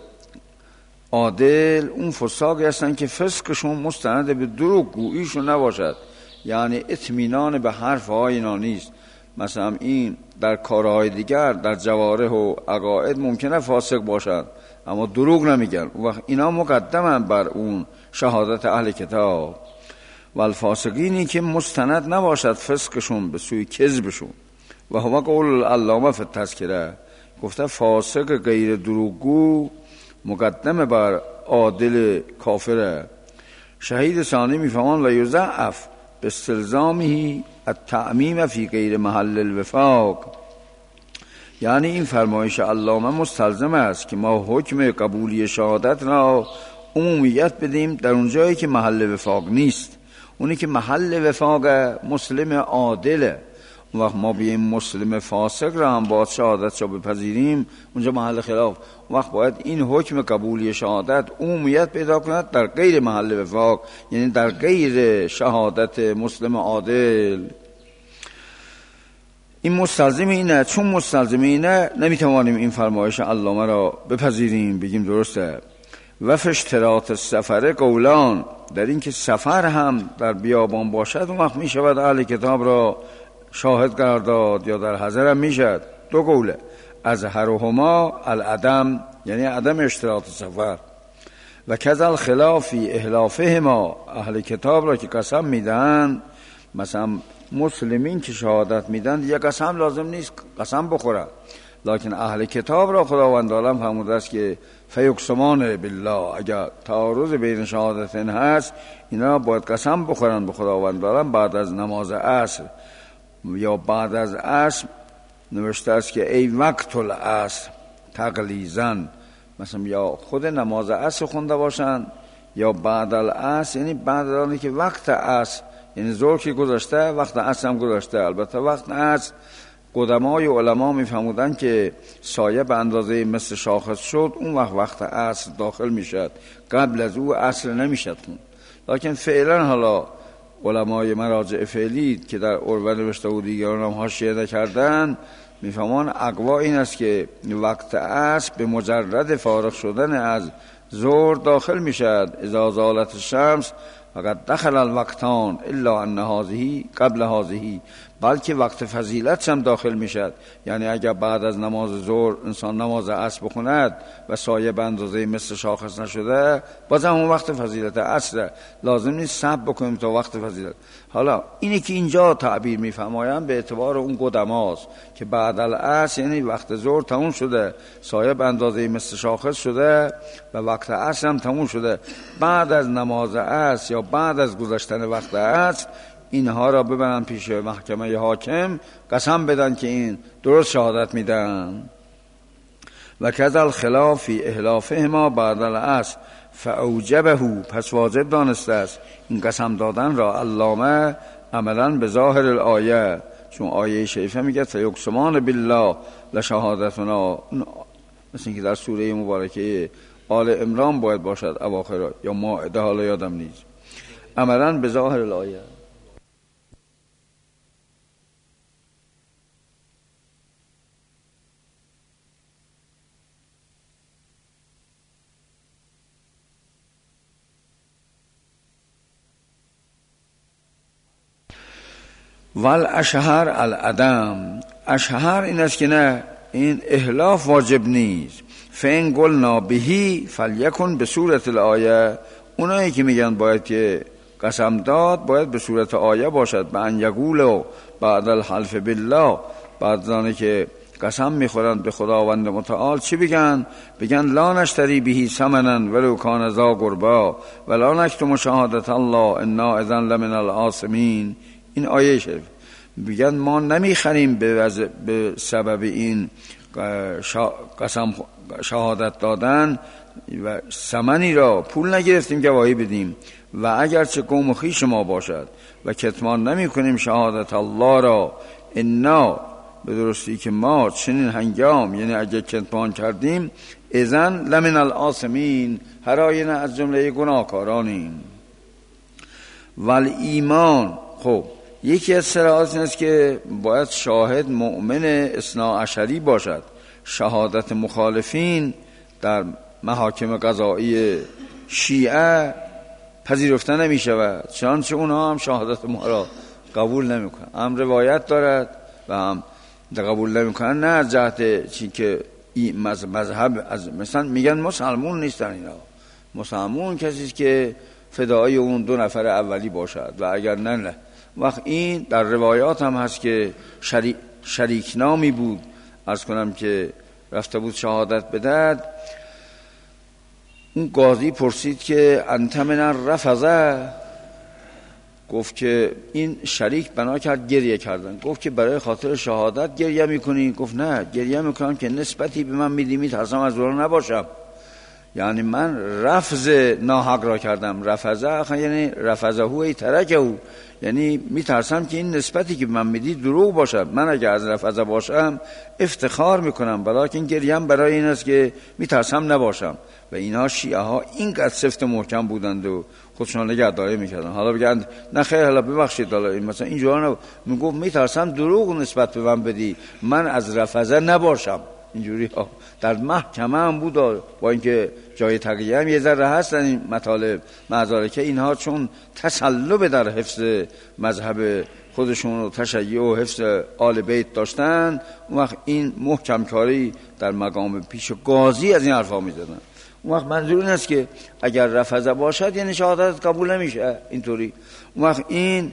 عادل، اون فساقی هستن که فسقشون مستند به دروغ گوییشون نباشد، یعنی اطمینان به حرف های اینا نیست. مثلا این در کارهای دیگر در جوارح و عقاید ممکنه فاسق باشد اما دروغ نمیگن، وقت اینا مقدمن بر اون شهادت اهل کتاب. و الفاسقینی که مستند نباشد فسقشون به سوی کذبشون. و هو قول علامه فی التذکره، گفته فاسق غیر دروغگو مقدم بر عادل کافره. شهید ثانی میفهمان و یضعف به استلزامه التعمیم فی غیر محل الوفاق، یعنی این فرمایش علامه مستلزم است که ما حکم قبولی شهادت را عمومیت بدیم در اون جایی که محل وفاق نیست. اونی که محل وفاق مسلم عادله، اون وقت ما بیاییم مسلم فاسق را هم باید شهادت را بپذیریم، اونجا محل خلاف. اون وقت باید این حکم قبولی شهادت عمومیت پیدا کند در غیر محل وفاق، یعنی در غیر شهادت مسلم عادل. این مستلزم اینه، چون مستلزم اینه نمیتوانیم این فرمایش علامه را بپذیریم بگیم درسته. و فی اشتراط السفر قولان، در این که سفر هم در بیابان باشد اون وقت می شود اهل کتاب را شاهد قرار داد یا در حضر هم می شود. دو قوله، از هرهما العدم، یعنی عدم اشتراط سفر، و کذا خلافی احلافهما، اهل کتاب را که قسم میدن، مثلا مسلمین که شهادت میدن دیگه قسم لازم نیست قسم بخورن، لکن اهل کتاب را خداوند عالم فرموده است که فیقسمان بالله، اگر تعارض بین شهادتین هست اینا باید قسم بخورن به خداوند عالم بعد از نماز عصر یا بعد از عصر. نوشته است که ای وقت العصر تغلیظن، مثلا یا خود نماز عصر خونده باشن یا بعد العصر، یعنی بعد از آنی که وقت عصر، یعنی ظهر که گذشته وقت عصر هم گذشته. البته وقت عصر قدمای علما میفهمودن که سایه به اندازه مثل شاخص شد اون وقت عصر داخل میشد، قبل از او عصر نمیشد خون. لکن فعلا حالا علمای مراجع فعلی که در عروه نوشته و دیگران هم حاشیه نکردن میفهمان اقوا این است که وقت عصر به مجرد فارغ شدن از ظهر داخل میشد. اذا زالت الشمس فقط دخل الوقتان الا ان هذه قبل هذه، بلکه وقت فضیلت هم داخل میشد. یعنی اگر بعد از نماز ظهر انسان نماز عصر بخوند و سایه به اندازه مثل شاخص نشده بازم اون وقت فضیلت عصر، لازم نیست صبر بکنیم تا وقت فضیلت. حالا اینی که اینجا تعبیر میفرمایم به اعتبار اون قدماست که بعد العصر یعنی وقت ظهر تموم شده، سایه به اندازه مثل شاخص شده و وقت عصر هم تموم شده. بعد از نماز عصر یا بعد از گذشتن وقت عصر اینها را ببرن پیش محکمه حاکم، قسم بدن که این درست شهادت میدن. و کذا الخلاف فی احلافهما بعد العصر فاوجبه، پس واجب دانسته است این قسم دادن را علامه عملا به ظاهر الآیه، چون آیه شریفه میگه فیقسمان بالله لشهادتنا، مثل اینکه در سوره مبارکه آل عمران باید باشد اواخر یا مائده، حالا یادم نیست، عملا به ظاهر الآیه. ول اشهر العدم، اشهر این است که نه این احلاف واجب نیست. فین قلنا بهی فلیکن به صورت الآیه، اونایی که میگن باید که قسم داد باید به صورت آیه باشد. به ان یقولوا بعد الحلف بالله، بعد زانه که قسم میخورند به خداوند متعال چی بگن؟ بگن لا نشتری بهی ثمنا ولو کان ذا قربا ولا نکتم شهادت الله انا اذا لمن العاصمین. این آیه شریف بگن ما نمیخریم به سبب این قسم شهادت دادن و ثمنی را پول نگرفتیم گواهی بدیم و اگرچه قوم خویش ما باشد و کتمان نمی کنیم شهادت الله را، انا به درستی که ما چنین هنگام، یعنی اگر کتمان کردیم، اذن لمن العاصمین، هر آینه از جمله گناهکارانیم. ول ایمان، خب یکی از صراحات این است که باید شاهد مؤمن اثنا عشری باشد. شهادت مخالفین در محاکم قضایی شیعه پذیرفته نمی شود، چنانچه اونها هم شهادت ما را قبول نمی کنند. هم روایت دارد و هم قبول نمی کنند، نه از جهت چی که مذهب، از مثلا میگن مسلمون نیستن اینا. مسلمون کسی که فدای اون 2 نفر اولی باشد و اگر نه وقت این در روایات هم هست که شریک نامی بود، عرض کنم که رفته بود شهادت بدهد، اون قاضی پرسید که انت من الرفضه، گفت که این شریک بنا کرد گریه کردن، گفت که برای خاطر شهادت گریه میکنی؟ گفت نه، گریه میکنم که نسبتی به من میدی میترسم از اون نباشم. یعنی من رفض ناحق را کردم. رفضه یعنی رفضه هو ترکه او، یعنی میترسم که این نسبتی که من میدی دروغ باشد. من اگر از رفضه باشم افتخار میکنم، بلکه گریم برای این است که میترسم نباشم. و اینها شیعه ها اینقدر سفت محکم بودند و خودشان نگهداری میکردن. حالا بگند نه خیر حالا ببخشید، حالا این مثلا اینجوری میگفت میترسم دروغ نسبت به من بدی، من از رفضه نباشم. اینجوری ها در محکمه هم بود، با اینکه جای تقیه هم یه ذره هستن این مطالب معذاره که اینها چون تسلب در حفظ مذهب خودشون و تشیع و حفظ آل بیت داشتن، اون وقت این محکم کاری در مقام پیش قاضی از این حرفا میزدن. اون وقت منظور این است که اگر رفضه باشد یعنی شهادت قبول نمیشه اینطوری. اون وقت این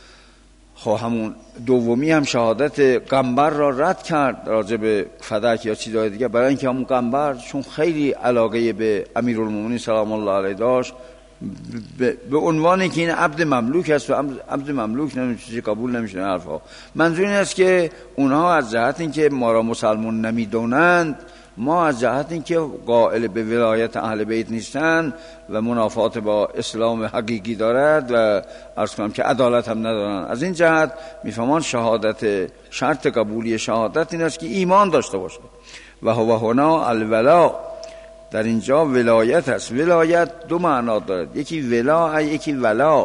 همون دومی هم شهادت قنبر را رد کرد راجع به فدک یا چیزهای دیگه، برای اینکه همون قنبر چون خیلی علاقه به امیرالمومنین سلام الله علیه داشت، به عنوانی که این عبد مملوک است و عبد مملوک نمیشه قبول نمیشه حرفا. منظور این است که اونها از جهت اینکه ما را مسلمان نمیدونند، ما از جهت اینکه قائل به ولایت اهل بیت نیستند و منافات با اسلام حقیقی دارد و عرض کنم که عدالت هم ندارند، از این جهت میفهمان شهادت شرط قبولی شهادت این است که ایمان داشته باشه. و هنا الولا، در اینجا ولایت است. ولایت دو معنا دارد، یکی ولا یکی ولا.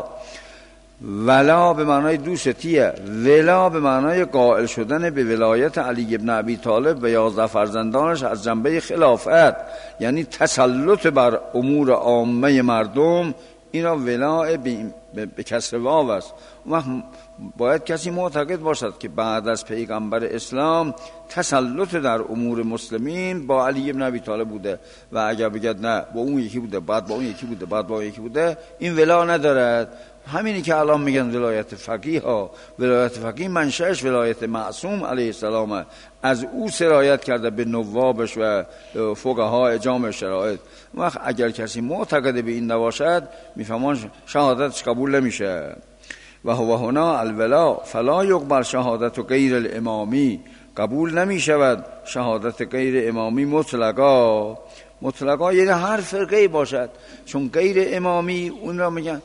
ولا به معنای دوستیه، ولا به معنای قائل شدن به ولایت علی ابن ابی طالب و 11 فرزندانش از جنبه خلافت، یعنی تسلط بر امور عامه مردم. اینا ولا به کسر واو است. باید کسی معتقد باشد که بعد از پیغمبر اسلام تسلط در امور مسلمین با علی ابن ابی طالب بوده، و اگر بگید نه با اون یکی بوده، بعد با اون یکی بوده، بعد با اون یکی بوده، این ولا ندارد. همینی که الان میگن ولایت فقیه ها، ولایت فقیه منشأش ولایت معصوم علیه السلام، از او سرایت کرده به نوابش و فقها جامع شرایط. وقت اگر کسی معتقد به این نباشد میفهمان شهادتش قبول نمیشه. و هو هنا الولا فلا یقبل شهادت غیر الامامی، قبول نمیشود شهادت غیر امامی مطلقا. مطلقا یعنی هر فرقه باشد، چون غیر امامی اون را میگن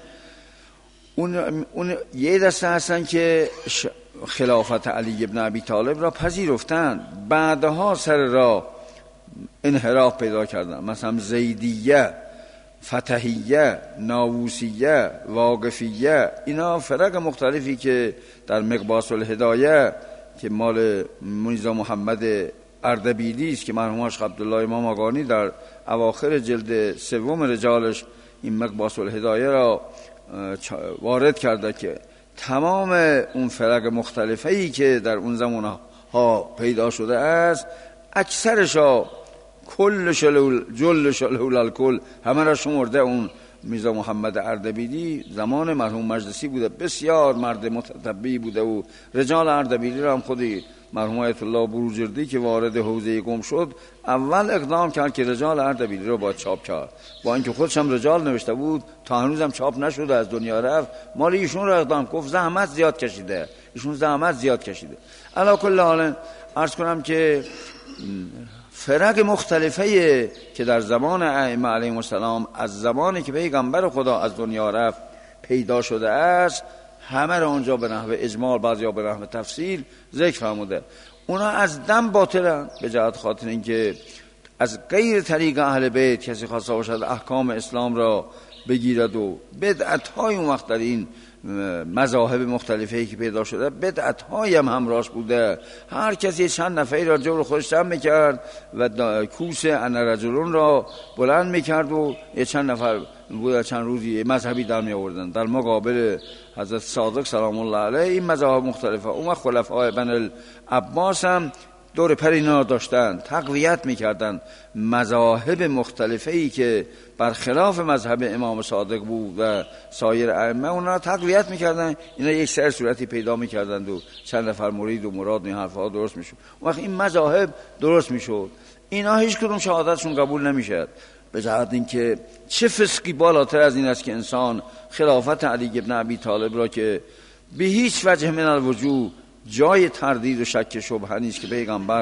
اون یه دسته هستن که خلافت علی ابن ابی طالب را پذیرفتن، بعدها سر را انحراف پیدا کردن، مثلا زیدیه، فتحیه، ناووسیه، واقفیه. اینا فرق مختلفی که در مقباس الهدایه که مال میرزا محمد اردبیلی است که مرحوم عبدالله امام آقانی در اواخر جلد 3 رجالش این مقباس الهدایه را وارد کرده که تمام اون فرق مختلفی که در اون زمان ها پیدا شده است، اکثرشا کل شلول جل شلول الکل همه را شمرده اون میرزا محمد اردبیلی. زمان مرحوم مجلسی بوده، بسیار مرد متتبعی بوده و رجال اردبیلی را هم خودی مرحوم آیت الله بروجردی که وارد حوزه گم شد اول اقدام کرد که رجال اردبیلی رو باید چاپ کرد، با اینکه خودش هم رجال نوشته بود تا هنوز هم چاپ نشده، از دنیا رفت. مال ایشون رو اقدام گفت زحمت زیاد کشیده، ایشون زحمت زیاد کشیده. علا کل حال عرض کنم که فرق مختلفه که در زمان ائمه علیهم السلام از زمانی که پیغمبر خدا از دنیا رفت پیدا شده است، همه را اونجا به نحو اجمال، بعضیا به نحو تفصیل ذکر فرموده. اونا از دم باطلن، به جهت خاطر اینکه از غیر طریق اهل بیت کسی خواسته باشد احکام اسلام را بگیرد و بدعت‌های اون وقت در این مذاهب مختلفی که پیدا شده بدعت‌های هم همراهش بوده. هر کسی چند نفری را جور خودش جمع می‌کرد و کوس انا رجلون را بلند می‌کرد و چند نفر بود چند روزی مذهبی در می‌آوردن در مقابل حضرت صادق سلام الله علیه. این مذاهب مختلفه اون خلفای بن العباس هم دور پر اینا داشتن، تقویت میکردن مذاهب مختلفی که برخلاف مذهب امام صادق بود و سایر ائمه، اونا تقویت میکردن، اینا یک سر صورتی پیدا میکردند و چند نفر مرید و مراد این حرفها درست میشد. وقت این مذاهب درست میشد، اینا هیچ کدوم شهادتشون قبول نمیشد، به جهت اینکه چه فسقی بالاتر از این است که انسان خلافت علی ابن ابی طالب را که به هیچ وجه من الوجوه جای تردید و شک شبهه نیست که پیغمبر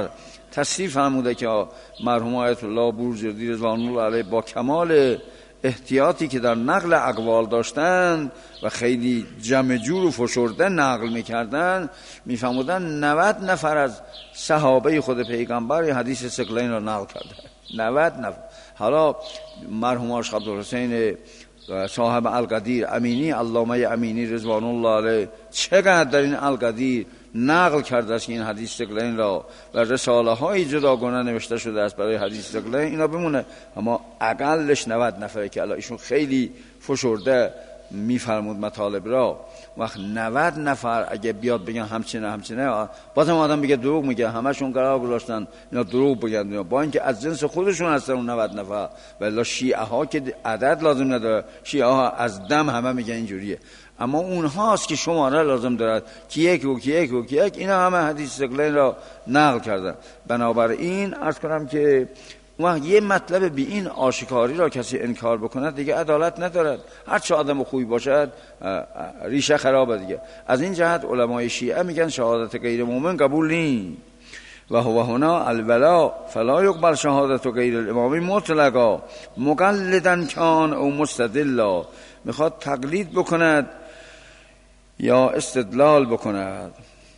تصریح فرموده که مرحوم آیت الله بروجردی رضوان الله علیه با کمال احتیاطی که در نقل اقوال داشتند و خیلی جمع جور و فشرده نقل میکردن، میفهمودن 90 نفر از صحابه خود پیغمبر حدیث ثقلین را نقل کرده. 90 نفر. حالا مرحوم آقا عبدالحسین صاحب القدیر امینی، علامه امینی رضوان الله علیه چقدر در این القدیر نقل کرده است که این حدیث ثقلین را و رساله های جداگانه نوشته شده است برای حدیث ثقلین، اینا بمونه. اما اقلش 90 نفره که الان ایشون خیلی فشرده میفرمود مطالب را. وقت 90 نفر اگه بیاد بگن همچنه بازم آدم بگه دروغ میگه، همشون قرار گذاشتن اینا دروغ بگن، با اینکه از جنس خودشون هستن اون 90 نفر. ولی شیعه ها که عدد لازم نداره، شیعه ها از دم همه میگن اینجوریه، اما اونهاست که شماره لازم دارد که یک اینا همه حدیث ثقلین را نقل کردن. بنابراین عرض کنم که وقت یه مطلب بی این آشکاری را کسی انکار بکند دیگه عدالت ندارد، هر چه آدم خوبی باشد ریشه خرابه دیگه. از این جهت علمای شیعه میگن شهادت غیر مومن قبول نی و هو هنا الولا فلا یقبل شهادت غیر الامام مطلقا مقلدا کان او مستدلا. میخواد تقلید بکند یا استدلال بکند.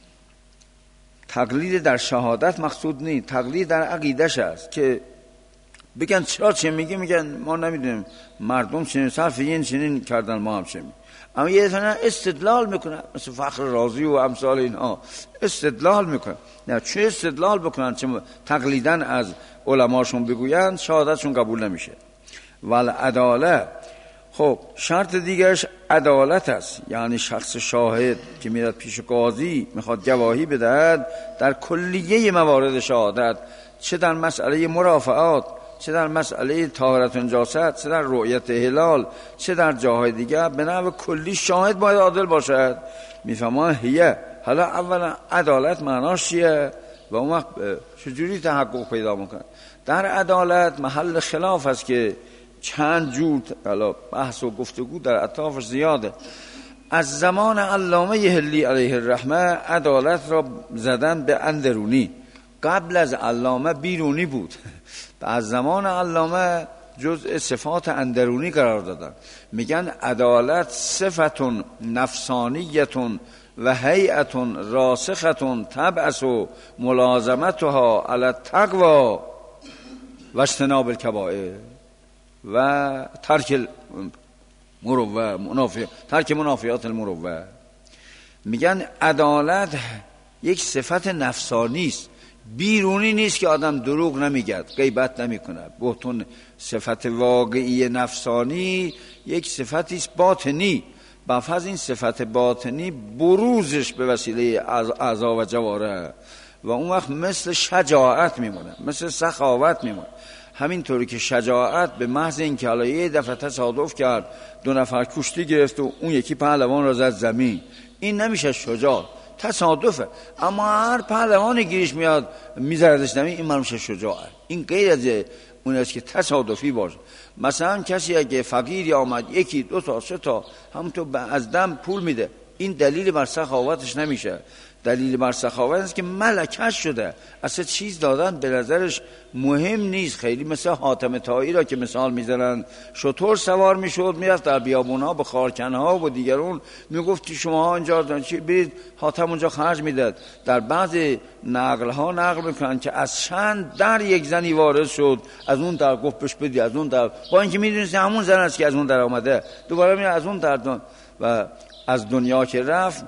تقلید در شهادت مقصود نیست، تقلید در عقیدش است که بگن چرا چه میگن ما نمیدونیم، مردم چنین صرف این چنین کردن ما هم چنین. اما یه دفعه استدلال میکنن، مثل فخر رازی و امثال اینها استدلال میکنن. نه چه استدلال بکنن، چه تقلیدن از علماشون بگویند شهادتشون قبول نمیشه. ول عداله، خب شرط دیگرش عدالت است، یعنی شخص شاهد که میرد پیش قاضی میخواد گواهی بدهد در کلیه موارد شهادت، چه در مسئله مرافعات، چه در مسئله طهارت نجاست، چه در رؤیت هلال، چه در جاهای دیگر، به نحو کلی شاهد باید عادل باشد. میفهمان هیه. حالا اولا عدالت معناش چیه و اون وقت چجوری تحقق پیدا میکنه؟ در عدالت محل خلاف است که چند جور حالا بحث و گفتگو در اطرافش زیاده. از زمان علامه حلی علیه الرحمه عدالت را زدن به اندرونی، قبل از علامه بیرونی بود. از زمان علامه جزء صفات اندرونی قرار دادن. میگن عدالت صفتون نفسانیتون و هیئتون راسختون تبعث و ملازمتها علی التقوی و اجتناب الکبائر و ترک منافیات المروه. میگن عدالت یک صفت نفسانی است، بیرونی نیست که آدم دروغ نمیگه، غیبت نمیکنه. بهتون صفت واقعی نفسانی یک صفتی است باطنی. بفرض این صفت باطنی بروزش به وسیله اعضا و جواره و اون وقت مثل شجاعت میمونه، مثل سخاوت میمونه. همینطوری که شجاعت به محض اینکه حالا یه دفعه تصادف کرد 2 نفر کشتی گرفت و اون یکی پهلوان را زد زمین، این نمیشه شجاع، تصادفه. اما هر پهلوانی گیرش میاد میذاردش زمین، این معلومه شجاعه. این غیر از اون است که تصادفی باشه. مثلا کسی اگه فقیری آمد 1 2 تا 3 تا همونطور از دم پول میده، این دلیل بر سخاوتش نمیشه. دلیل بر سخاوت است که ملکش شده، اصلا چیز دادن به نظرش مهم نیست. خیلی مثل حاتم طایی را که مثال میزنن، شطور سوار میشد میرفت در بیابونها به خارکنها و دیگرون میگفت شما اینجا برید، حاتم اونجا خرج میداد. در بعض نقل ها نقل میکنن که از چند در یک زنی وارد شد، از اون در گفت بش بدی، از اون در، با اینکه میدونست همون زن است که از اون در آمده، دوباره میره از اون در. و از دنیا که رفت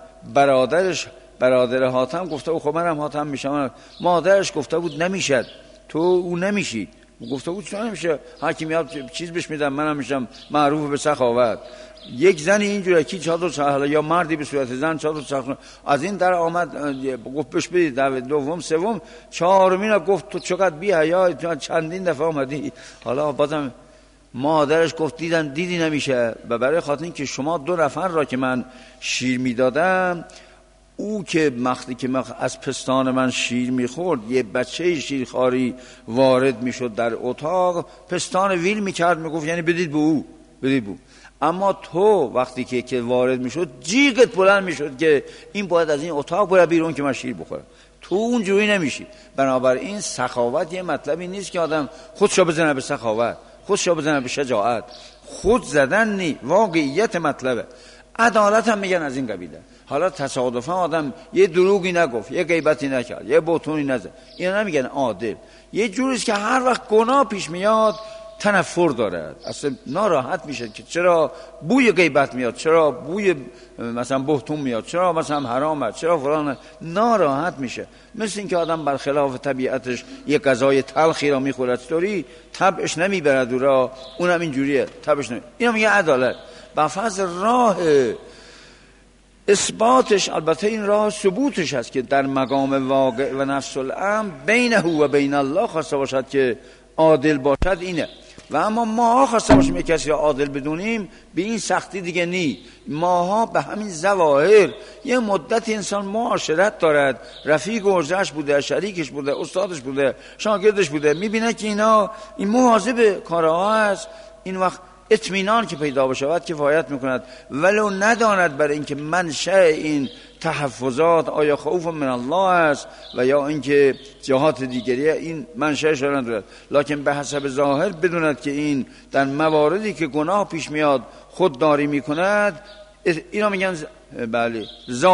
برادر حاتم گفته خب منم حاتم میشم. مادرش گفته بود نمیشد، تو اون نمیشی. گفته بود چرا نمیشه؟ هر کی میاد چیز بهش میدم، منم میشم معروف به سخاوت. یک زن اینجوری که چادر یا مردی به صورت زن چادر از این در آمد، گفت بهش بدید. در دوم سوم چهارمین گفت تو چقدر بی حیا، چندین دفعه اومدی. حالا بازم مادرش گفت دیدی نمیشه. و برای خاطر این که شما 2 نفر را که من شیر میدادم، او که وقتی که از پستان من شیر میخورد، یه بچه شیرخواری وارد میشد در اتاق، پستان ویل میکرد، میگفت یعنی بدید به او. اما تو وقتی که وارد میشد جیغت بلند میشد که این باید از این اتاق بره بیرون که من شیر بخورم. تو اونجوری نمیشی. بنابراین سخاوت یه مطلبی نیست که آدم خودشو بزنه به سخاوت، خودشو بزنه به شجاعت. خود زدن نی، واقعیت مطلبه. عدالت هم میگن از این قبیله. حالا تصادفا آدم یه دروغی نگفت، یه غیبتی نکرد، یه بهتونی نزد، اینا نمیگن عادل. یه جوریست که هر وقت گناه پیش میاد تنفر داره، اصلا ناراحت میشه که چرا بوی غیبت میاد، چرا بوی مثلا بهتون میاد، چرا مثلا حرامه، چرا فلان، ناراحت میشه. مثل این که آدم برخلاف طبیعتش یه غذای تلخی را میخورد، طوری طبعش نمیبرد و را اونم اینجوریه، طبعش نمی. اینا میگه عدالت. بفرض راه اثباتش، البته این راه ثبوتش هست که در مقام واقع و نفس الامر بینه و بین الله خواسته باشد که عادل باشد، اینه. و اما ما خواسته باشیم یک کسی را عادل بدونیم، به این سختی دیگه نی. ماها به همین ظواهر یه مدت انسان معاشرت دارد، رفیق ارزش بوده، شریکش بوده، استادش بوده، شاگردش بوده، میبینه که اینا این مواظب کارها هست، این وقت اطمینان که پیدا بشود کفایت میکند، ولو نداند برای اینکه منشأ این تحفظات آیا خوف من الله است و یا اینکه جهات دیگریه، این منشأش را ندارد، لکن به حسب ظاهر بدوند که این در مواردی که گناه پیش میاد خودداری میکند. اینا میگن بله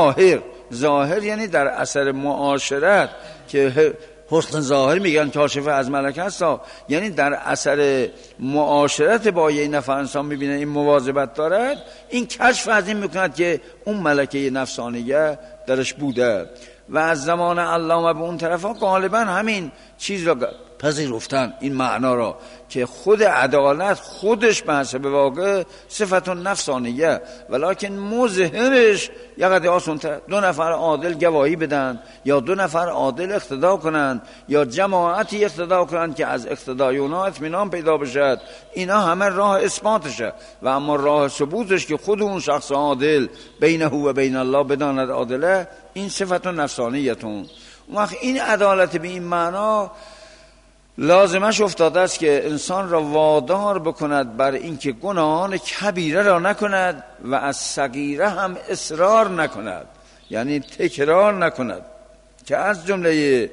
ظاهر یعنی در اثر معاشرت که حسن ظاهر میگن کاشف از ملک هستا، یعنی در اثر معاشرت با یه نفر انسان میبینه این مواظبت دارد، این کشف از این میکند که اون ملکه نفسانیه درش بوده. و از زمان علامه به اون طرفا غالبا همین چیز را پذیرفتن، این معنا را که خود عدالت خودش به حسب واقع صفت نفسانیه، ولکن مظهرش یقدر آسان‌تر. 2 نفر عادل گواهی بدن، یا 2 نفر عادل اقتدا کنند، یا جماعتی اقتدا کنند که از اقتدای اونا اطمینان پیدا بشد، اینا همه راه اثباتشه. و اما راه ثبوتش که خود اون شخص عادل بینه و بین الله بداند عادله، این صفت نفسانیتون. وقت این عدالت به این معنا لازمش افتاده است که انسان را وادار بکند بر اینکه گناهان کبیره را نکند و از صغیره هم اصرار نکند، یعنی تکرار نکند، که از جمله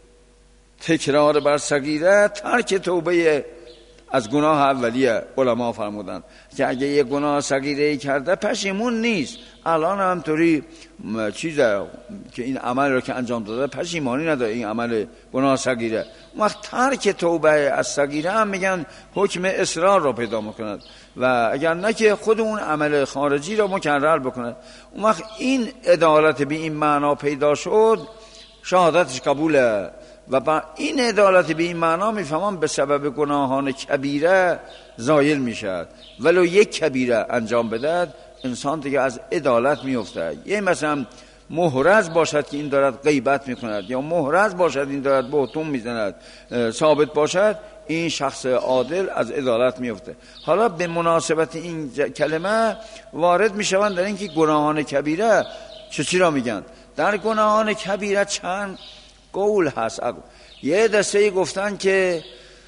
تکرار بر صغیره ترک توبه از گناه اولیه. علما فرمودند که اگه یه گناه صغیره کرده پشیمون نیست، الان هم طوری چیزه که این عمل رو که انجام داده پشیمانی نداره، این عمل گناه صغیره. وقت ترک توبه از صغیره هم میگن حکم اصرار رو پیدا میکند، و اگر نه که خود اون عمل خارجی رو مکرر بکند. اون وقت این عدالت به این معنا پیدا شد، شهادتش قبوله. و با این عدالت به این معنا میفهمم به سبب گناهان کبیره زایل میشد، ولو یک کبیره انجام بدهد انسان دیگه از عدالت میفته. یه مثلا محرز باشد که این دارد غیبت میکند، یا محرز باشد این دارد بهتون میزند، ثابت باشد، این شخص عادل از عدالت میفته. حالا به مناسبت این کلمه وارد میشوند در اینکه گناهان کبیره چی را میگن. در گناهان کبیره چند قول هست. یه دسته گفتن که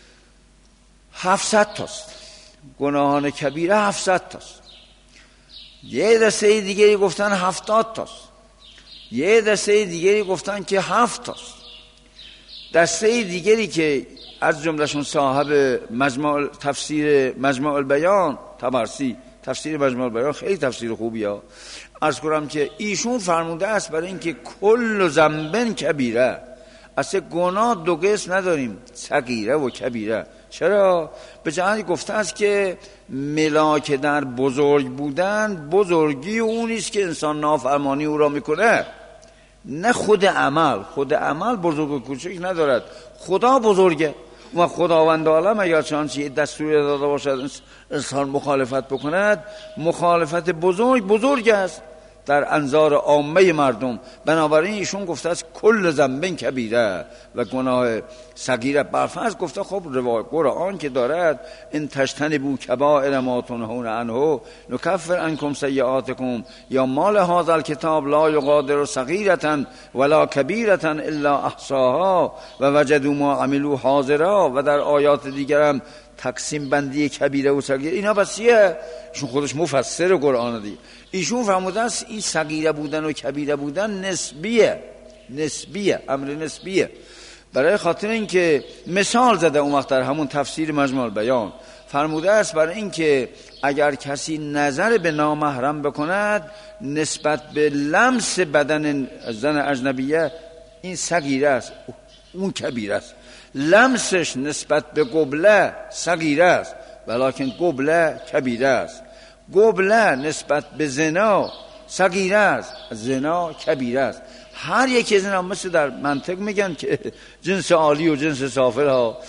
700 تاست، گناهان کبیره 700 تاست. یه دسته دیگری گفتن 70 تاست. یه دسته دیگری گفتن که 7 تاست. دسته دیگری که از جملهشون صاحب تفسیر مجمع البیان طبرسی، تفسیر مجمع البیان خیلی تفسیر خوبیه، عرض کنم که ایشون فرموده است برای اینکه کل ذنب کبیره، اصلا گناه دو قسم نداریم، صغیره و کبیره. چرا؟ به جهتی گفته است که ملاک در بزرگ بودن، بزرگی اونیست که انسان نافرمانی او را میکنه، نه خود عمل. خود عمل بزرگ و کوچک ندارد، خدا بزرگه. و خداوند عالم اگر چنانچه دستوری داده باشد انسان مخالفت بکند، مخالفت بزرگ است در انظار عامه مردم. بنابراین ایشون گفته است کل ذنب کبیره و گناه صغیره. برفرض گفته خب روایت قرآن که دارد ان تجتنبوا کبائر ما تنهون عنه نکفر عنکم سیئاتکم، یا مال هذا الکتاب لا یغادر صغیرة ولا کبیرة الا احصاها و وجدوا ما عملوا حاضرا. و در آیات دیگر هم تقسیم بندی کبیره و صغیره. اینا بسیه، ایشون خودش مفسر قرآن دی. ایشون فرموده است این صغیره بودن و کبیره بودن نسبیه، نسبیه، امر نسبیه. برای خاطر اینکه مثال زده اون وقت در همون تفسیر مجموع البیان فرموده است برای اینکه اگر کسی نظر به نامحرم بکند نسبت به لمس بدن زن اجنبیه این صغیره است، اون کبیره است. لمسش نسبت به قبله صغیره است ولکن قبله کبیره است. قبله نسبت به زنا صغیره است، زنا کبیره است. هر یکی از اینا مثل در منطق میگن که جنس عالی و جنس سافل ها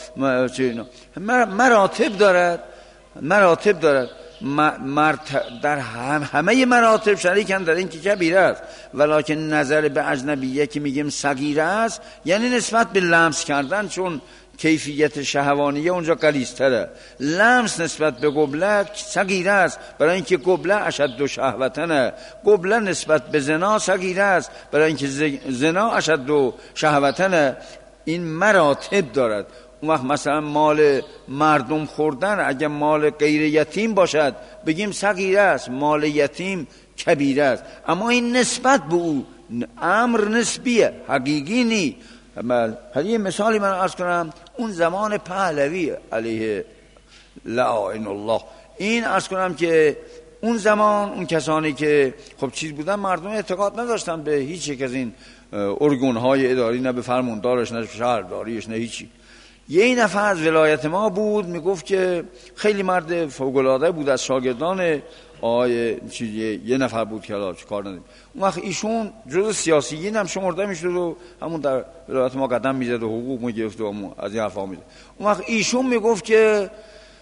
مراتب دارد، مراتب دارد. در همه مراتب شریکن در این که کبیره است، ولکن نظر به اجنبیه که میگیم صغیره است یعنی نسبت به لمس کردن، چون کیفیت شهوانیه اونجا غلیظ‌تره. لمس نسبت به قبله صغیره است برای اینکه قبله اشد شهوتنه. قبله نسبت به زنا صغیره است برای اینکه زنا اشد شهوتنه. این مراتب دارد. اون وقت مثلا مال مردم خوردن اگه مال غیر یتیم باشد بگیم صغیره است، مال یتیم کبیره است. اما این نسبت به او امر نسبیه، حقیقی نی. یه مثالی من عرض کنم، اون زمان پهلوی علیه لعائن الله، این عرض کنم که اون زمان اون کسانی که خب چیز بودن مردم اعتقاد نداشتن به هیچ یک از این ارگان‌های اداری، نه به فرماندارش نه شهرداریش نه هیچی. یه نفر از ولایت ما بود میگفت که خیلی مرد فوق‌العاده بود، از شاگردان یه نفر بود که حالا کار ندید. اون وقت ایشون جز سیاسیین هم شمرده میشد و همون در ولایت ما قدم میزد و حقوق میگرفت و از این حرفا میزد. اون وقت ایشون میگفت که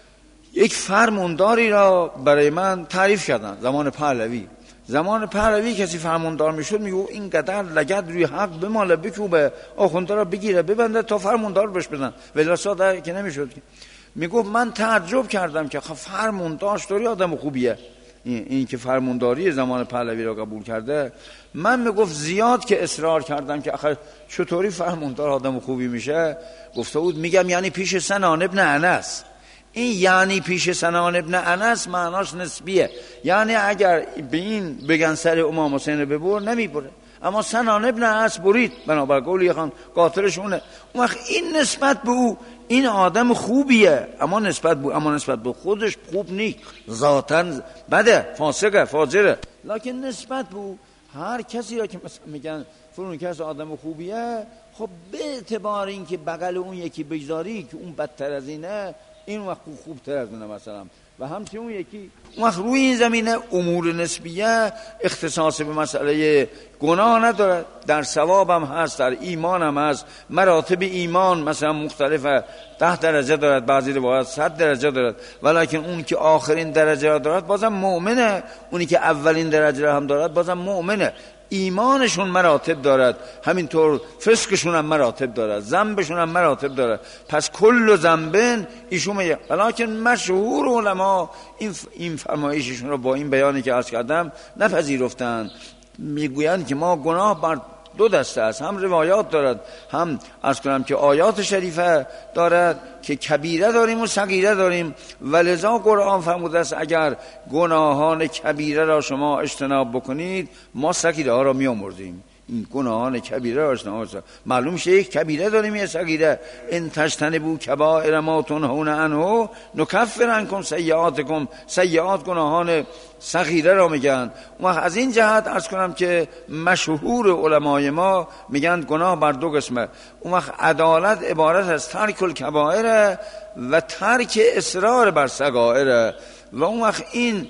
یک فرمانداری را برای من تعریف کردن زمان پهلوی. زمان پهلوی کسی فرماندار میشد میگو این قدر لگد روی حق بماله، بکوبه، آخونده را بگیره ببنده تا فرماندار بش بدن، ولی ساده که نمیشد. میگفت من تعجب کردم که فرماندار چطوری آدم خوبیه، این که فرمانداری زمان پهلوی را قبول کرده. من میگفت زیاد که اصرار کردم که آخر چطوری فرماندار آدم خوبی میشه، گفته بود میگم یعنی پیش سنان ابن انس. این یعنی پیش سنان ابن انس معناش نسبیه، یعنی اگر به این بگن سر امام حسین ببر نمیبره، اما سنان ابن انس برید بنابر قول یخان قاتلشونه. اون وقت این نسبت به او این آدم خوبیه، اما نسبت به خودش خوب نیست، ذاتاً بده، فاسقه، فاجره. لکن نسبت به او هر کسی را که مثلا میگن فلان کس آدم خوبیه، خب به اعتبار این که بغل اون یکی بگذاری که اون بدتر از اینه، این وقت خوبتر از اونه مثلا، و همچنین اون یکی. اون وقت روی این زمینه امور نسبیه اختصاص به مسئله گناه نداره، در ثواب هم هست، در ایمان هم هست. مراتب ایمان مثلا مختلفه، 10 درجه دارد، بعضی روایات 100 درجه دارد، ولیکن اون که آخرین درجه را دارد بازم مؤمنه، اونی که اولین درجه را هم دارد بازم مؤمنه. ایمانشون مراتب دارد، همینطور فسقشون هم مراتب دارد، ذنبشون هم مراتب دارد. پس کل ذنبن ایشون میگه، ولیکن مشهور علما این فرمایششون رو با این بیانی که عرض کردم نپذیرفتند. میگویند که ما گناه بر 2 دسته است، هم روایات دارد، هم عرض کنم که آیات شریفه دارد که کبیره داریم و صغیره داریم. ولذا قرآن فرموده است اگر گناهان کبیره را شما اجتناب بکنید ما صغیره ها را می‌آمرزیم. این گناهان کبیره را اجتناب بکنید، معلوم میشه یک کبیره داریم یه صغیره. ان تجتنبوا کبائر ما تنهون عنه نکفر عنکم سیئاتکم. سیئات گناهان صغیره را میگن. و از این جهت عرض کنم که مشهور علمای ما میگن گناه بر 2 قسمه. اون وقت عدالت عبارت از ترک الکبائر و ترک اصرار بر صغائر. و اون وقت این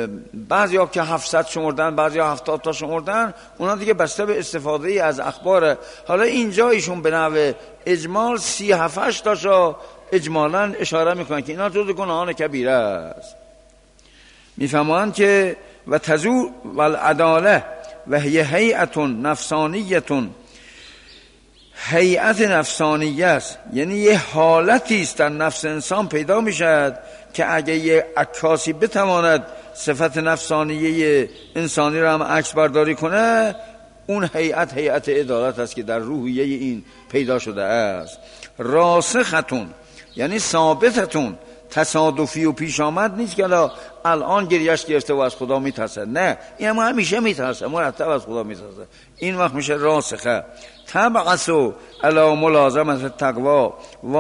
بعضیا که 700 شمردن، بعضیا 70 تا شمردن، اونا دیگه بسته به استفاده از اخبار. حالا اینجا ایشون به نحو اجمال 37 تاشو اجمالاً اشاره میکنن که اینا جزو گناهان کبیره است. میفهمند که و تزور و العداله و هیئت نفسانیه، هیئت نفسانیه است، یعنی یه حالتی است در نفس انسان پیدا میشد که اگه یه عکاسی بتواند صفت نفسانیه انسانی را هم عکس برداری کنه، اون هیئت عدالت است که در روحیه این پیدا شده است. راسختون یعنی ثابتتون تصادفی و پیش آمد نیست که الان گریهش گرفته و از خدا میترسه. نه، این همیشه میترسه، مرتب از خدا میترسه. این وقت میشه راسخه. تبعثو علی ملازمت التقوا،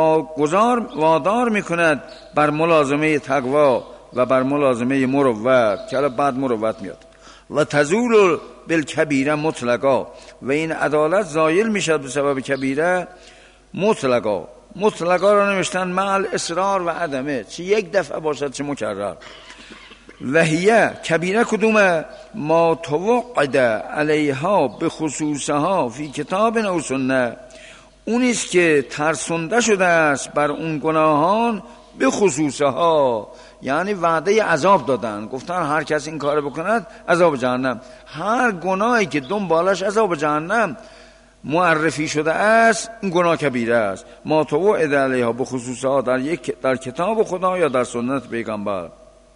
وادار میکند بر ملازمه تقوا و بر ملازمه مروت، که بعد مروت میاد. و تزول بالکبیره مطلقا، و این عدالت زایل میشد به سبب کبیره مطلقا. مطلقا را نوشتن مع الاصرار و عدمه، چه یک دفعه باشد چه مکرر. و هیه کبیره کدومه؟ ما توقد علیها به خصوصها فی کتاب او سنه، اونیست که ترسونده شده است بر اون گناهان به خصوصها، یعنی وعده عذاب دادن، گفتن هر کس این کار بکند عذاب جهنم. هر گناهی که دنبالش عذاب جهنم معرفی شده است این گناه کبیره است. ما توعد علیها به خصوصها در کتاب خدا یا در سنت پیغمبر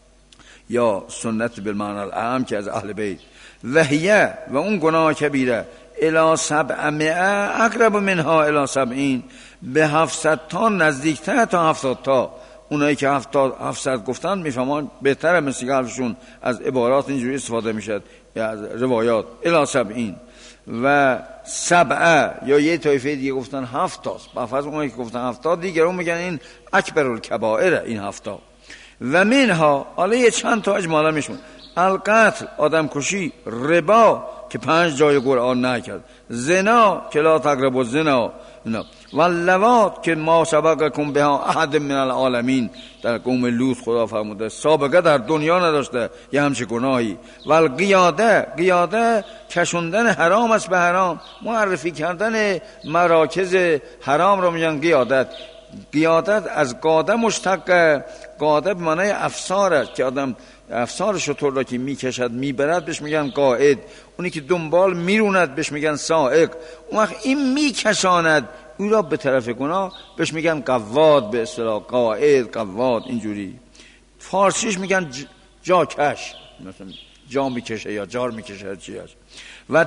یا سنت بالمعنی العام که از اهل بیت. وهیه و اون گناه کبیره الی 700 اقرب منها الی 70، به 700 تا نزدیکتر تا 70 تا. اونایی که 700 گفتن میفهمان بهتره، مثل حرفشون از عبارات اینجوری استفاده میشد یا از روایات. الی 70 و 7 یا یه طایفه دیگه گفتن 7 تاست، بفرض اونایی که گفتن 70 دیگرون میگن این اکبر الکبائر، این 70. و منها حالا چند تا اجمالا میشون: القتل آدم کشی، ربا که 5 جای قرآن نکرد، زنا که لا تقربوا الزنا، و اللواط که ما سبقکم بها احد من العالمین، در قوم لوط خدا فرموده سابقه در دنیا نداشته یه همچه گناهی. و القیاده کشوندن حرام است به حرام، معرفی کردن مراکز حرام رو میگن قیادت. قیادت از قاده مشتقه، قاده به معنی افساره، که آدم افسار شطور را که میکشد میبرد بهش میگن قائد، اونی که دنبال میروند بهش میگن سائق. اون وقت این میکشاند او را به طرف گناه بهش میگن قواد، به اصطلاح قائد، قواد، اینجوری. فارسیش میگن جاکش، مثلا جا میکشه یا جار میکشه چی هست. و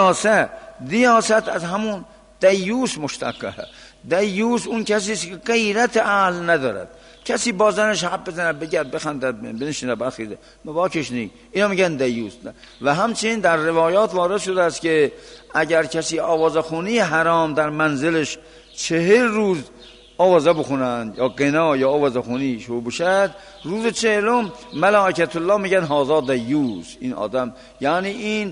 دیاست از همون دیوس مشتقه. دیوس اون کسی که غیرت اهل ندارد، کسی بازنش حب بزنه بگرد بخندد بنشینه بخیده مواکش نی، اینا میگن دیوس. و همچنین در روایات وارد شده است که اگر کسی آوازخونی حرام در منزلش 40 روز آوازه بخونند یا قنا یا آوازخونی شروع بشد، روز 40 ملائکت الله میگن هذا دیوس، این آدم، یعنی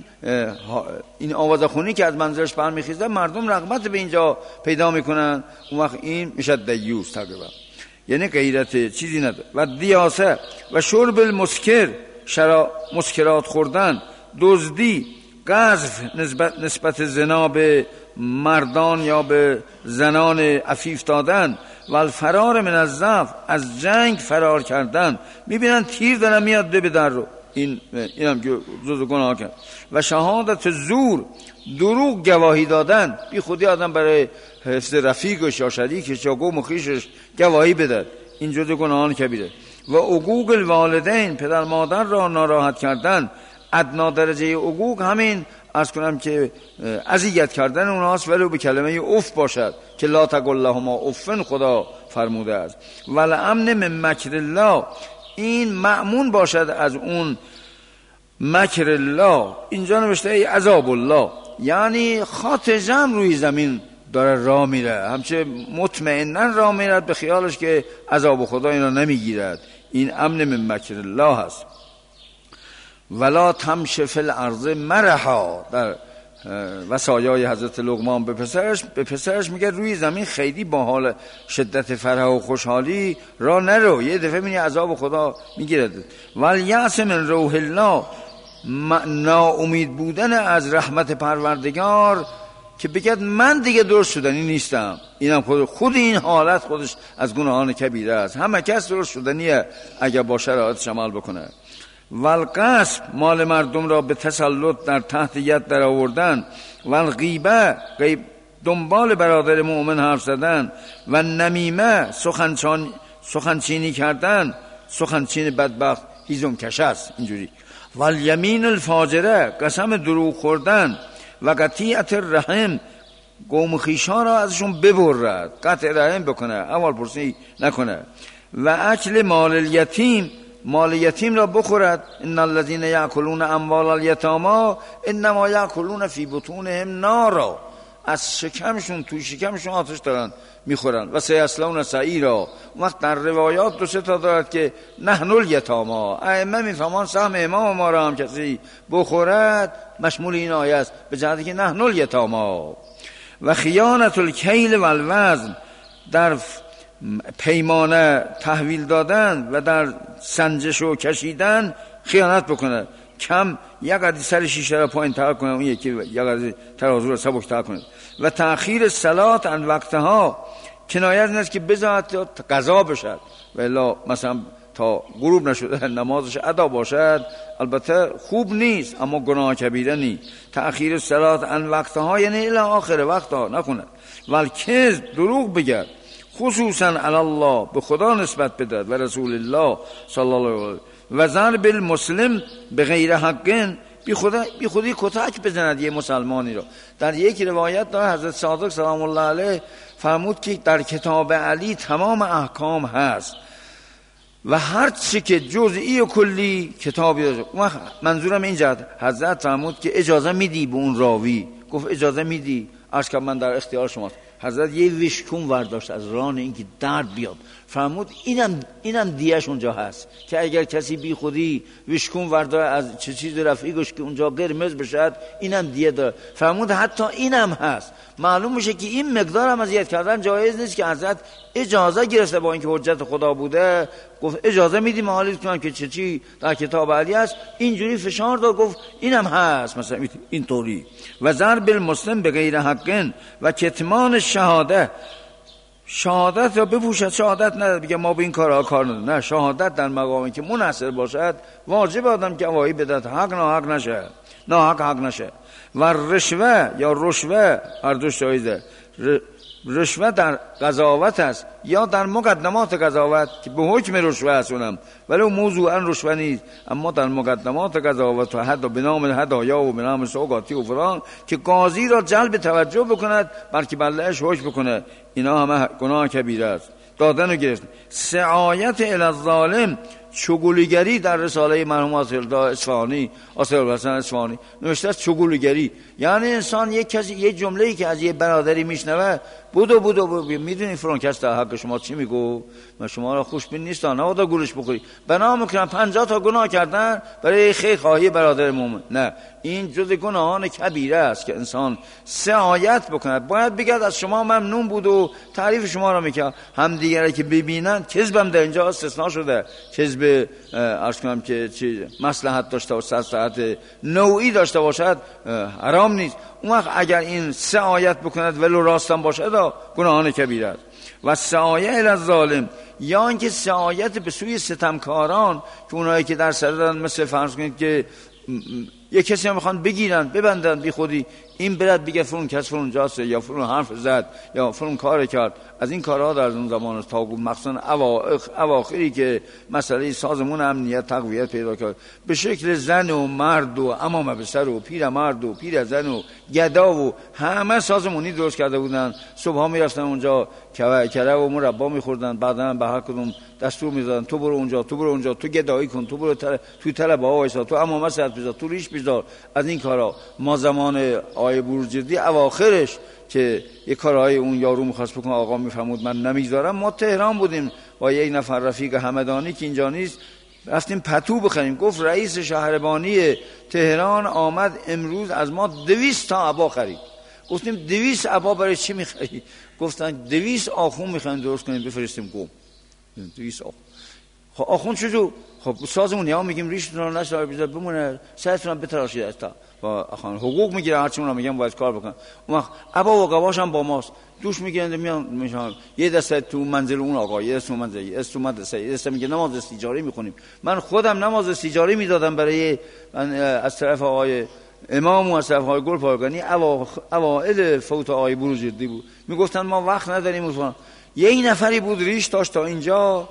این آوازخونی که از منزلش برمیخیزه مردم رغبت به اینجا پیدا میکنن، اون وقت این میشه دیوس تقریبا، یعنی غیرت چیزی نداره. و دیاسه و شرب المسکر، مسکرات خوردن، دزدی، قذف نسبت زنا به مردان یا به زنان عفیف دادن، و الفرار من الضعف، از جنگ فرار کردن، میبینن تیر دارن میاد به در رو، این هم که جزء گناه کرد. و شهادت زور، دروغ گواهی دادن، بی خودی آدم برای حفظ رفیقش یا شریکش یا قوم و خویشش گواهی بده، این جزء گناهان کبیره. و حقوق الوالدین، پدر مادر را ناراحت کردن، ادنا درجه حقوق همین از کنم که اذیت کردن اونهاست، ولو به کلمه اف باشد که لا تقل لهما افن خدا فرموده است. ولامن من مکر الله، این مأمون باشد از اون مکر الله، اینجا نوشته ای عذاب الله، یعنی خاطجم روی زمین داره راه میره، همچه مطمئنن راه میرد به خیالش که عذاب خدا اینا نمیگیرد. این امن من مکر الله هست. ولا تمشی فی الارض مرحا، در وصایای حضرت لقمان به پسرش میگه روی زمین خیلی با حال شدت فرح و خوشحالی را نرو، یه دفعه میبینی عذاب خدا میگیرد. والیأس من روح الله، ناامید بودن از رحمت پروردگار که بگید من دیگه درست شدنی نیستم. اینم خود این حالت خودش از گناهان کبیره است. همه کس درست شدنیه اگر با شرایطش عمل بکنه. والقصب، مال مردم را به تسلط در تحت ید در آوردن. والغیبه، دنبال برادر مؤمن حرف زدن. و نمیمه، سخنچینی کردن، سخنچین بدبخت هیزم کش است اینجوری. والیمین الفاجره، قسم دروغ خوردن. و قطیعت الرحم، قوم خویشان را ازشون ببرد، قطع رحم بکنه، اول پرسی نکنه. و اکل مال الیتیم، مال یتیم را بخورد. ان الذين یاکلون اموال الیتاما انما یاکلون فی بطونهم نارا، از شکمشون، توی شکمشون آتش دارن میخورن. و سیصلون سعیرا. وقت در روایات 2-3 تا دارد که نحن الیتاما، ائمه میفهمان سهم امام ما را هم کسی بخورد مشمول این آیه است، به جهتی که نحن الیتاما. و خیانت الکیل و الوزن، در پیمانه تحویل دادن و در سنجش و کشیدن خیانت بکنه، کم یک قدری سر شیشه را پایین تر کنه، اون یکی یک قدری ترازو را سبک تر کنه. و تأخیر صلات عن وقتها، کنایه از این است که بذات قضا بشد و الا مثلا تا غروب نشده نمازش ادا باشد، البته خوب نیست اما گناه کبیره نیست. تأخیر صلات عن وقتها یعنی الی آخر وقتها نکنه. والکذب، دروغ بگرد، خصوصا علی الله، به خدا نسبت بدهد و رسول الله صلی الله علیه و و ضرب المسلم به غیر حق، بی خودی کتک بزند یه مسلمانی را. در یک روایت داره حضرت صادق سلام الله علیه فرمود که در کتاب علی تمام احکام هست و هر چی که جزئی و کلی کتابی داره. منظورم اینجا حضرت فرمود که اجازه میدی به اون راوی؟ گفت اجازه میدی؟ عرض کردم من در اختیار شماست. حضرت یه وشکون ورداشت از ران اینکه درد بیاد، فرمود اینم دیهش اونجا هست که اگر کسی بی خودی وشکون ورداره از چه چیز رفیقش که اونجا قرمز بشد، اینم دیه داره. فرمود حتی اینم هست. معلوم میشه که این مقدار هم اذیت کردن جایز نیست که حضرت اجازه گرفته با اینکه حجت خدا بوده، گفت اجازه میدیم حالی کنم که چی در کتاب علی هست، اینجوری فشار داد گفت اینم هست مثلا اینطوری. و ضرب المسلم به غیر حق و کتمان شهاده، شهادت را بپوشد، شهادت نداره بگه ما به این کارها کار نداریم، نه، شهادت در مقامی که منحصر باشد واجب آدم که گواهی بدهد، حق ناحق نشه، ناحق حق نشه. و رشوه یا رشوه هر دوش جایزه، رشوه در قضاوت است یا در مقدمات قضاوت که به حکم رشوه است اونم، ولی موضوعا رشوه نیست، اما در مقدمات قضاوت و حد و به نام هدایا و به نام سوگاتی و فلان که قاضی را جلب توجه بکند بلکه بلهش حکم بکنه، اینا همه گناه کبیره است. دادن و گرفتن. سعایت الی الظالم، چگولیگری در رساله مرحوم آصل‌الله اصفهانی، آصل‌الحسن اصفهانی نوشته است چگولیگری یعنی انسان یک کسی یک جمله‌ای که از یه برادری میشنوه بودو میدونی فلان کس در حق شما چی میگو، من شما را خوشبین نیستم نباید گولش بخوری، بنا میکنم 50 تا گناه کردن برای خیر خواهی برادر مومن. نه، این جز گناهان کبیره است که انسان سعایت بکند. باید بگید از شما ممنون بود و تعریف شما را میکنه. هم دیگری که ببینن، کذبم در اینجا استثناء شده، کذب عرض کنم که چی مصلحت داشته و صحت نوعی داشته باشد حرام نیست. اون وقت اگر این سعایت بکند ولو راستم باشد گناهان کبیره است. و سعایت الی الظالم، یا اینکه سعایت به سوی ستمکاران که اونایی که در سر دارن، مثل فرض کنید که یک کسی هم میخوان بگیرن ببندن بی خودی، این برد بگه فلان کس فلان جاست یا فلان حرف زد یا فلان کار کرد. از این کارها در اون زمان است تا مخصوصا اواخری که مسئله سازمان امنیت تقویت پیدا کرد، به شکل زن و مرد و عمامه به سر و پیر مرد و پیر زن و گدا و همه سازمانی درست کرده بودن. صبح میرفتن اونجا کره و مربا میخوردن، بعدا به هر کدوم دستور میدادن تو برو اونجا، تو برو اونجا، تو گدایی کن، تو برو تو طلب ها وایسا، تو عمامه سرت بذار، تو ریش بذار. از این کارا ما زمان آیه بروجردی اواخرش که یک کارهای اون یارو می‌خواست بکنه، آقا میفرمود من نمیذارم. ما تهران بودیم با یک نفر رفیق همدانی که اینجا نیست، رفتیم پتو بخریم. گفت رئیس شهربانی تهران آمد امروز از ما 200 تا عبا خرید. گفتیم 200 عبا برای چی می‌خری؟ گفتن 200 آخون می‌خوایم درست کنیم بفرستیم گم. 200 آخون. خب آخون چجور؟ خب سازمون یا میگیم ریشتون رو نشار بذار بمونه، سرتون رو بتراشید استا با اخوان حقوق میگیره، هرچی اونا میگن باید کار بکن. اون وقت ابا و قباش هم با ماست، دوش میگن میشن یه دسته تو منزل اون آقا، یه دسته تو منزل، یه دسته تو مدرسه، یه دسته میگه نماز استیجاری میخونیم. من خودم نماز استیجاری میدادم برای از طرف آقای امام و از طرف آقای گلپایگانی. اوائل فوت آقای بروجردی بود، میگفتن ما وقت نداریم. یه نفری بود ریش داشت تا اینجا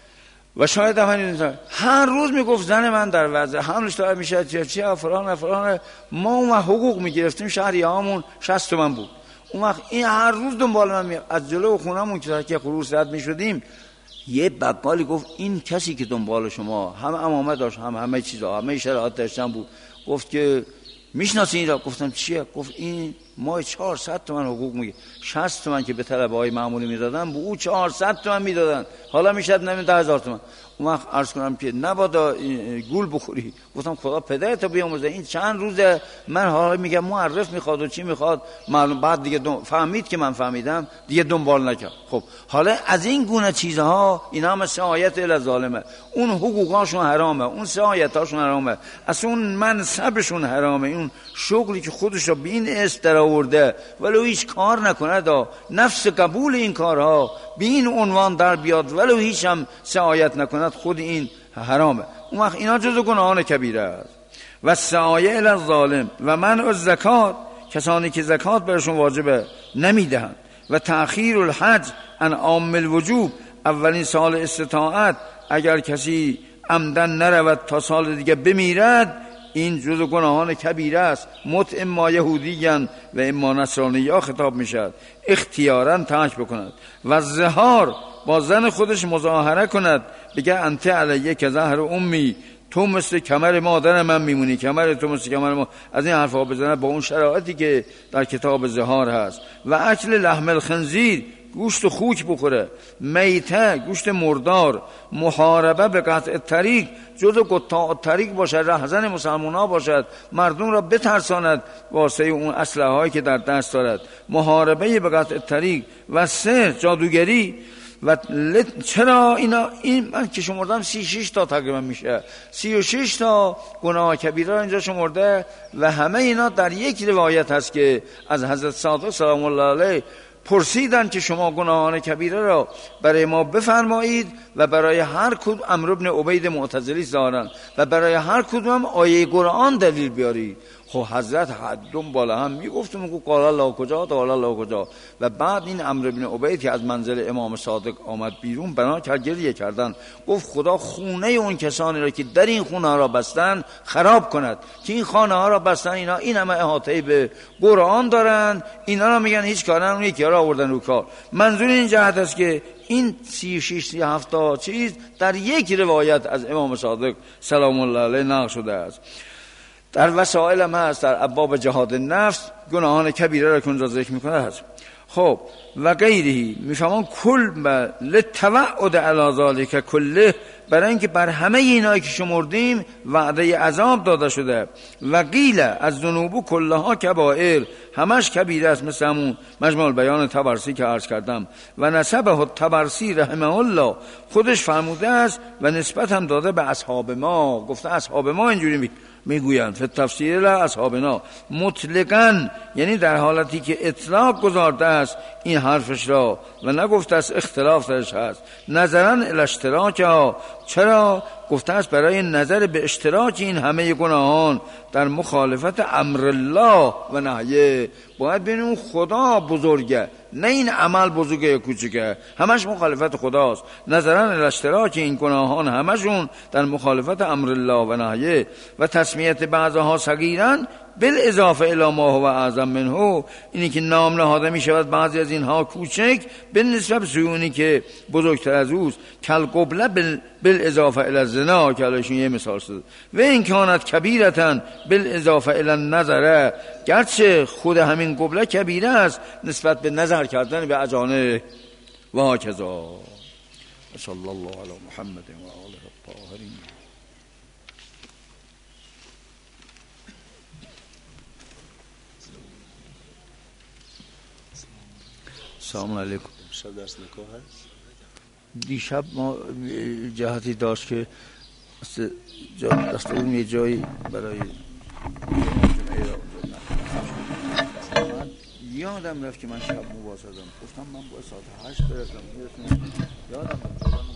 و شاید هر روز میگفت زن من در وضع حملش داره میشه چه فلان. ما اون حقوق میگرفتیم، شهریه‌هامون 60 تومن بود. اون وقت این هر روز دنبال من از جلو خونمون که خروس رد میشدیم یه بقالی گفت این کسی که دنبال شما هم امامه داشت هم همه چیزا همه شرایط داشتن بود، گفت که میشناسی این را؟ گفتم چیه؟ گفت این ماه 400 تومن حقوق میگه، 60 تومن که به طلبه های معمولی میدادن به او 400 تومن میدادن، حالا میشد نمیده 10,000 تومن. اون وقت عرض کنم که نبادا گول بخوری. گفتم خدا پدرت بیامرزه، این چند روزه من حالا میگم معرف میخواد و چی میخواد، معلوم بعد دیگه فهمید که من فهمیدم دیگه دنبال نکرد. خب حالا از این گونه چیزها اینا هم سعایت الی ظالمه، اون حقوقاشون حرامه، اون سعایتاشون حرامه، اصلا اون منصبشون حرامه، اون شغلی که خودش رو به این است در آورده ولو هیچ کار نکنه دا نفس قبول این کارها به این عنوان در بیاد ولو هیچ هم سعایت نکند، خود این حرامه. اون وقت اینا جزو گناهان کبیره است. و سعایه الی الظالم و منع الزکات، کسانی که زکات برشون واجبه نمیدهند. و تأخیر الحج عن عام الوجوب، اولین سال استطاعت اگر کسی عمدن نرود تا سال دیگه بمیرد، این جزو گناهان کبیره است. مت اما یهودیان و اما نصرانی‌ها خطاب میشد، اختیاراً ترک بکند. و زهار، با زن خودش مظاهره کند، بگه انت علیه که زهر امی، تو مثل کمر مادر من میمونی، کمر تو مثل کمر ما، از این حرفا بزنه با اون شرایطی که در کتاب زهار هست. و اکل لحم الخنزیر، گوشت خوک بخوره. میته، گوشت مردار. محاربه به قطع طریق، جزو قطاع طریق باشد، رهزن مسلمان ها باشد، مردم را بترساند واسه اون اسلحه هایی که در دست دارد. محاربه به قطع طریق. و سحر، جادوگری. و چرا اینا، این من که شمردم 36 تا تقریبا میشه، 36 تا گناه کبیره را اینجا شمرده و همه اینا در یک روایت هست که از حضرت صادق سلام الله علیه پرسیدن که شما گناهان کبیره را برای ما بفرمایید و برای هر کدوم عمرو بن عبید معتزلی ظاهرن و برای هر کدوم آیه قرآن دلیل بیارید. خب حضرت حدم بالا هم میگفتم که قال الله کجا قال الله کجا. و بعد این عمرو بن عبید که از منزل امام صادق آمد بیرون، بنا کرد گریه کردن، گفت خدا خونه اون کسانی را که در این خونه ها را بستن خراب کند، که این خانه ها را بستن، اینا این همه احاطه به قرآن دارن، اینا را میگن هیچ کارن، اون یکی را آوردن رو کار. منظور این جهت است که این 36 37 تا چیز در یک روایت از امام صادق سلام الله علیه نقل شده است. در وسائل هم هست، در ابواب جهاد نفس گناهان کبیره را که اونجا ذکر میکنه هست. خب و غیره، میفهمون کل لتوعد علی ذالک کله، برای اینکه بر همه اینایی که شمردیم وعده عذاب داده شده. و قیل از ذنوب کلها کبائر، همش کبیره است، مثل همون مجموع البیان طبرسی که عرض کردم. و نسبه طبرسی رحمه الله، خودش فرموده است و نسبت هم داده به اصحاب ما، گفته اصحاب ما اینجوری میگویند فی تفسیر لا اصحابنا مطلقاً، یعنی در حالتی که اطلاق گذارده است این حرفش را و نگفته است اختلاف درش هست. نظراً الی اشتراک ها، چرا گفته است برای نظر به اشتراک این همه گناهان در مخالفت امر الله و نهیه. باید ببینیم خدا بزرگه، نه این عمل بزرگه یا کوچکه، همش مخالفت خداست. نظرا الی اشتراک این گناهان همشون در مخالفت امر الله و نهیه. و تسمیت بعضها صغیرا بالاضافه الی ما هو اعظم منه، اینی که نام نهاده می شود بعضی از اینها کوچک به نسبت سوی که بزرگتر از اوست. کل قبله بالاضافه الی الزنا، که الاشون یه مثال شد. و این کانت کبیرتن بالاضافه الی النظر، گرچه خود همین قبله کبیره است نسبت به نظر کردن به اجانب و هکذا. صلی الله علی محمد و آله الطاهرین. سلام علیکم. شب درس نکاح هست؟ دیشب ما جهتی داشت که دستوریم یه جایی برای یادم رفت که من شب مواظبم، گفتم من با ساعت 8 برسم، یادم رفت.